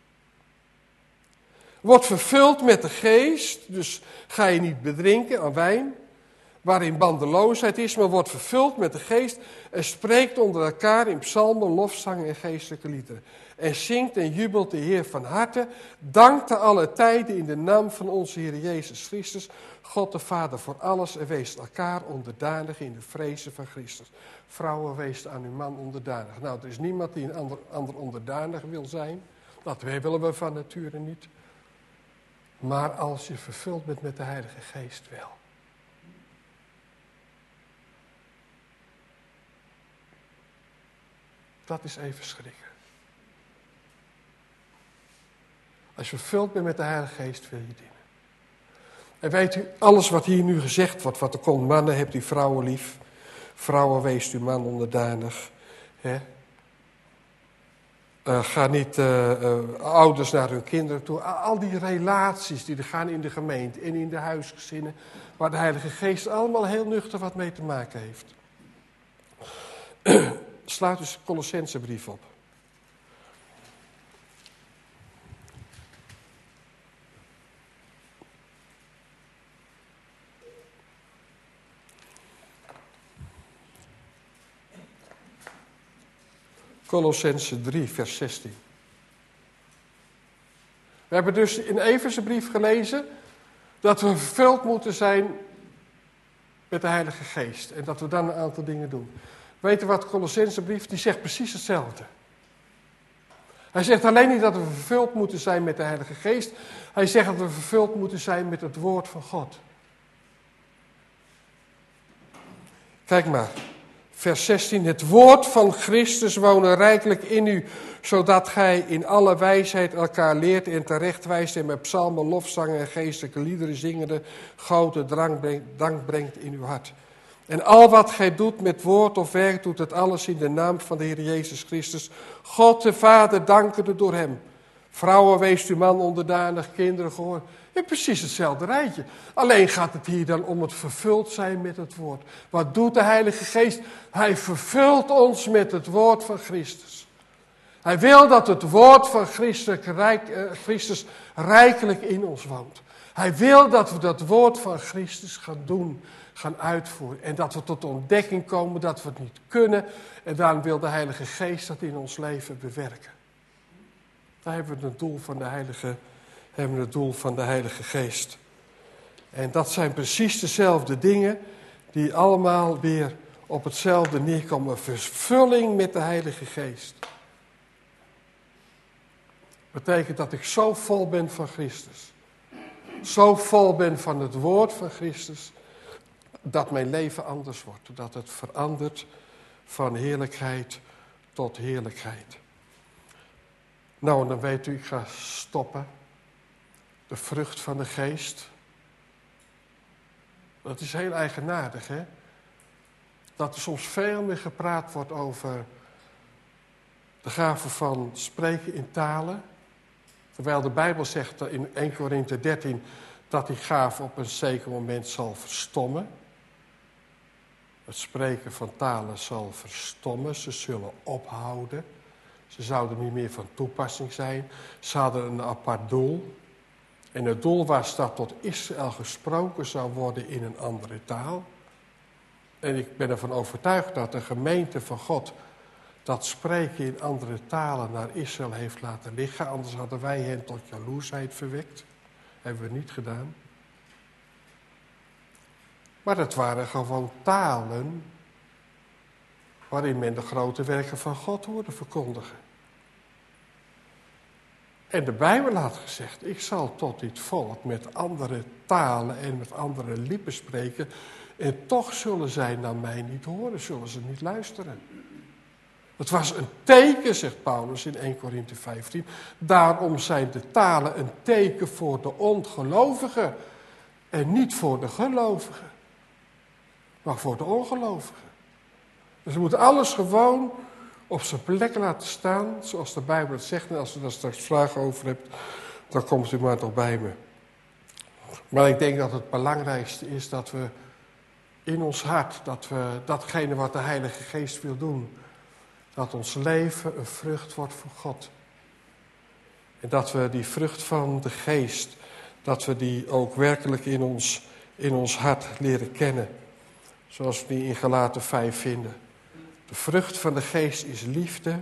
Wordt vervuld met de Geest, dus ga je niet bedrinken aan wijn, waarin bandeloosheid is, maar wordt vervuld met de Geest en spreekt onder elkaar in psalmen, lofzangen en geestelijke liederen. En zingt en jubelt de Heer van harte, dankt te alle tijden in de naam van onze Heer Jezus Christus, God de Vader voor alles en wees elkaar onderdanig in de vrezen van Christus. Vrouwen, wees aan uw man onderdanig. Nou, er is niemand die een ander, ander onderdanig wil zijn. Dat willen we van nature niet. Maar als je vervuld bent met de Heilige Geest wel. Dat is even schrikken. Als je vervuld bent met de Heilige Geest wil je dienen. En weet u, alles wat hier nu gezegd wordt, wat er komt, mannen hebt die vrouwen lief. Vrouwen, wees uw man onderdanig. Hè? Uh, ga niet uh, uh, ouders naar hun kinderen toe. Al die relaties die er gaan in de gemeente en in de huisgezinnen, waar de Heilige Geest allemaal heel nuchter wat mee te maken heeft. Sluit dus de Colossensebrief op. Colossense drie, vers zestien. We hebben dus in Efezebrief gelezen dat we vervuld moeten zijn met de Heilige Geest. En dat we dan een aantal dingen doen. Weet je wat de Colossensebrief, die zegt precies hetzelfde. Hij zegt alleen niet dat we vervuld moeten zijn met de Heilige Geest. Hij zegt dat we vervuld moeten zijn met het woord van God. Kijk maar. Vers zestien, het woord van Christus wonen rijkelijk in u, zodat gij in alle wijsheid elkaar leert en terechtwijst en met psalmen, lofzangen en geestelijke liederen zingende grote dank brengt in uw hart. En al wat gij doet met woord of werk, doet het alles in de naam van de Heer Jezus Christus. God de Vader dankende door hem. Vrouwen, wees uw man onderdanig, kinderen gehoor. Ja, precies hetzelfde rijtje. Alleen gaat het hier dan om het vervuld zijn met het woord. Wat doet de Heilige Geest? Hij vervult ons met het woord van Christus. Hij wil dat het woord van Christus, rijk, uh, Christus rijkelijk in ons woont. Hij wil dat we dat woord van Christus gaan doen, gaan uitvoeren. En dat we tot de ontdekking komen dat we het niet kunnen. En daarom wil de Heilige Geest dat in ons leven bewerken. Daar hebben we het doel van de Heilige, hebben we het doel van de Heilige Geest. En dat zijn precies dezelfde dingen die allemaal weer op hetzelfde neerkomen. Vervulling met de Heilige Geest. Betekent dat ik zo vol ben van Christus. Zo vol ben van het woord van Christus. Dat mijn leven anders wordt. Dat het verandert van heerlijkheid tot heerlijkheid. Nou, dan weet u, ik ga stoppen. De vrucht van de geest. Dat is heel eigenaardig, hè? Dat er soms veel meer gepraat wordt over de gave van spreken in talen. Terwijl de Bijbel zegt in eerste Korinthe dertien dat die gave op een zeker moment zal verstommen. Het spreken van talen zal verstommen, ze zullen ophouden. Ze zouden niet meer van toepassing zijn. Ze hadden een apart doel. En het doel was dat tot Israël gesproken zou worden in een andere taal. En ik ben ervan overtuigd dat de gemeente van God dat spreken in andere talen naar Israël heeft laten liggen. Anders hadden wij hen tot jaloersheid verwekt. Hebben we niet gedaan. Maar het waren gewoon talen waarin men de grote werken van God hoorde verkondigen. En de Bijbel had gezegd, ik zal tot dit volk met andere talen en met andere lippen spreken. En toch zullen zij naar mij niet horen, zullen ze niet luisteren. Het was een teken, zegt Paulus in eerste Korinthe vijftien. Daarom zijn de talen een teken voor de ongelovigen. En niet voor de gelovigen. Maar voor de ongelovigen. Dus we moeten alles gewoon op zijn plek laten staan, zoals de Bijbel het zegt. En als u daar straks vragen over hebt, dan komt u maar nog bij me. Maar ik denk dat het belangrijkste is dat we in ons hart, dat we datgene wat de Heilige Geest wil doen, dat ons leven een vrucht wordt voor God. En dat we die vrucht van de Geest, dat we die ook werkelijk in ons, in ons hart leren kennen. Zoals we die in Galaten vijf vinden. De vrucht van de Geest is liefde,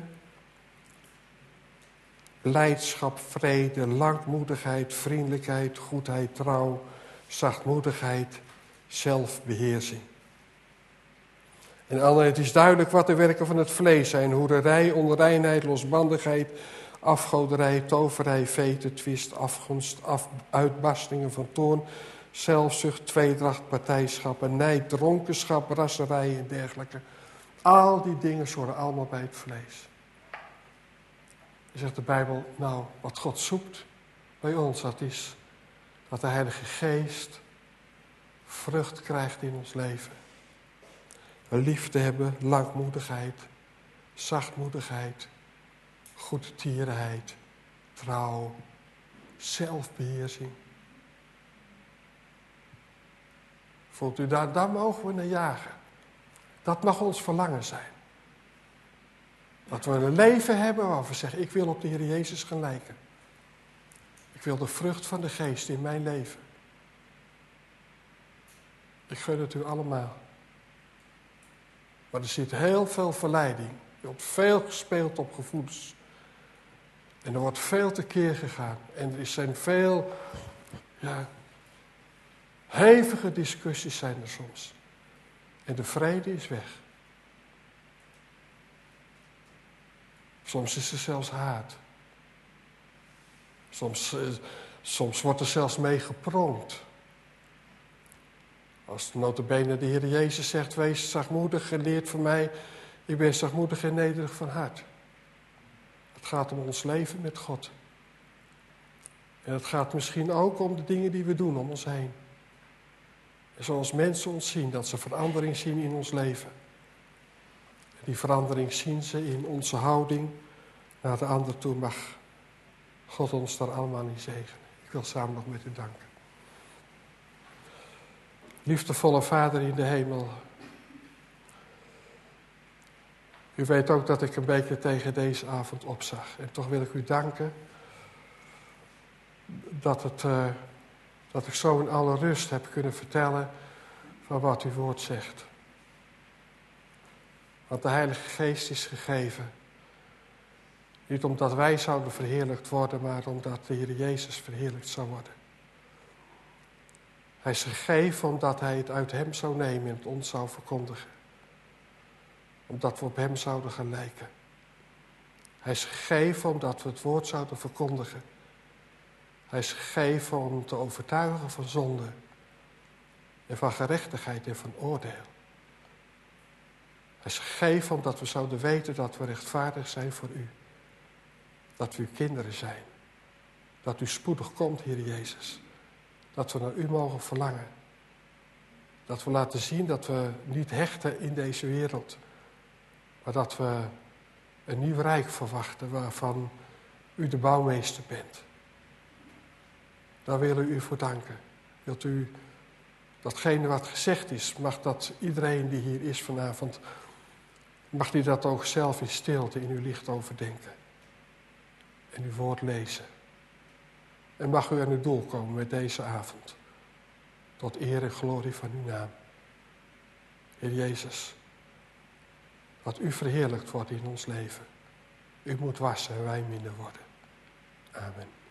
blijdschap, vrede, langmoedigheid, vriendelijkheid, goedheid, trouw, zachtmoedigheid, zelfbeheersing. En Anne, het is duidelijk wat de werken van het vlees zijn. Hoererij, onreinheid, losbandigheid, afgoderij, toverij, vete, twist, afgunst, af, uitbarstingen van toorn, zelfzucht, tweedracht, partijschappen, nijd, dronkenschap, rasserij en dergelijke. Al die dingen horen allemaal bij het vlees. Dan zegt de Bijbel, nou, wat God zoekt bij ons, dat is dat de Heilige Geest vrucht krijgt in ons leven. liefde hebben, langmoedigheid, zachtmoedigheid, goedertierenheid, trouw, zelfbeheersing. Voelt u daar, daar mogen we naar jagen. Dat mag ons verlangen zijn. Dat we een leven hebben waar we zeggen, ik wil op de Heer Jezus gaan lijken. Ik wil de vrucht van de geest in mijn leven. Ik gun het u allemaal. Maar er zit heel veel verleiding. Er wordt veel gespeeld op gevoelens. En er wordt veel tekeer gegaan. En er zijn veel, ja, hevige discussies zijn er soms. En de vrede is weg. Soms is er zelfs haat. Soms, eh, soms wordt er zelfs mee gepronkt. Als nota bene de Heer Jezus zegt, wees zachtmoedig en leert van mij, ik ben zachtmoedig en nederig van hart. Het gaat om ons leven met God. En het gaat misschien ook om de dingen die we doen om ons heen. En zoals mensen ons zien, dat ze verandering zien in ons leven. En die verandering zien ze in onze houding naar de ander toe. Mag God ons daar allemaal in zegenen. Ik wil samen nog met u danken. Liefdevolle Vader in de hemel. U weet ook dat ik een beetje tegen deze avond opzag. En toch wil ik u danken dat, het, uh, dat ik zo in alle rust heb kunnen vertellen van wat uw woord zegt. Want de Heilige Geest is gegeven. Niet omdat wij zouden verheerlijkt worden, maar omdat de Heer Jezus verheerlijkt zou worden. Hij is gegeven omdat hij het uit hem zou nemen en het ons zou verkondigen. Omdat we op hem zouden gaan lijken. Hij is gegeven omdat we het woord zouden verkondigen. Hij is gegeven om te overtuigen van zonde. En van gerechtigheid en van oordeel. Hij is gegeven omdat we zouden weten dat we rechtvaardig zijn voor u. Dat we uw kinderen zijn. Dat u spoedig komt, Heer Jezus. Dat we naar u mogen verlangen. Dat we laten zien dat we niet hechten in deze wereld. Maar dat we een nieuw rijk verwachten waarvan u de bouwmeester bent. Daar willen we u voor danken. Wilt u datgene wat gezegd is, mag dat iedereen die hier is vanavond, mag die dat ook zelf in stilte in uw licht overdenken. En uw woord lezen. En mag u aan uw doel komen met deze avond. Tot eer en glorie van uw naam. Heer Jezus, dat u verheerlijkt wordt in ons leven. U moet wassen en wij minder worden. Amen.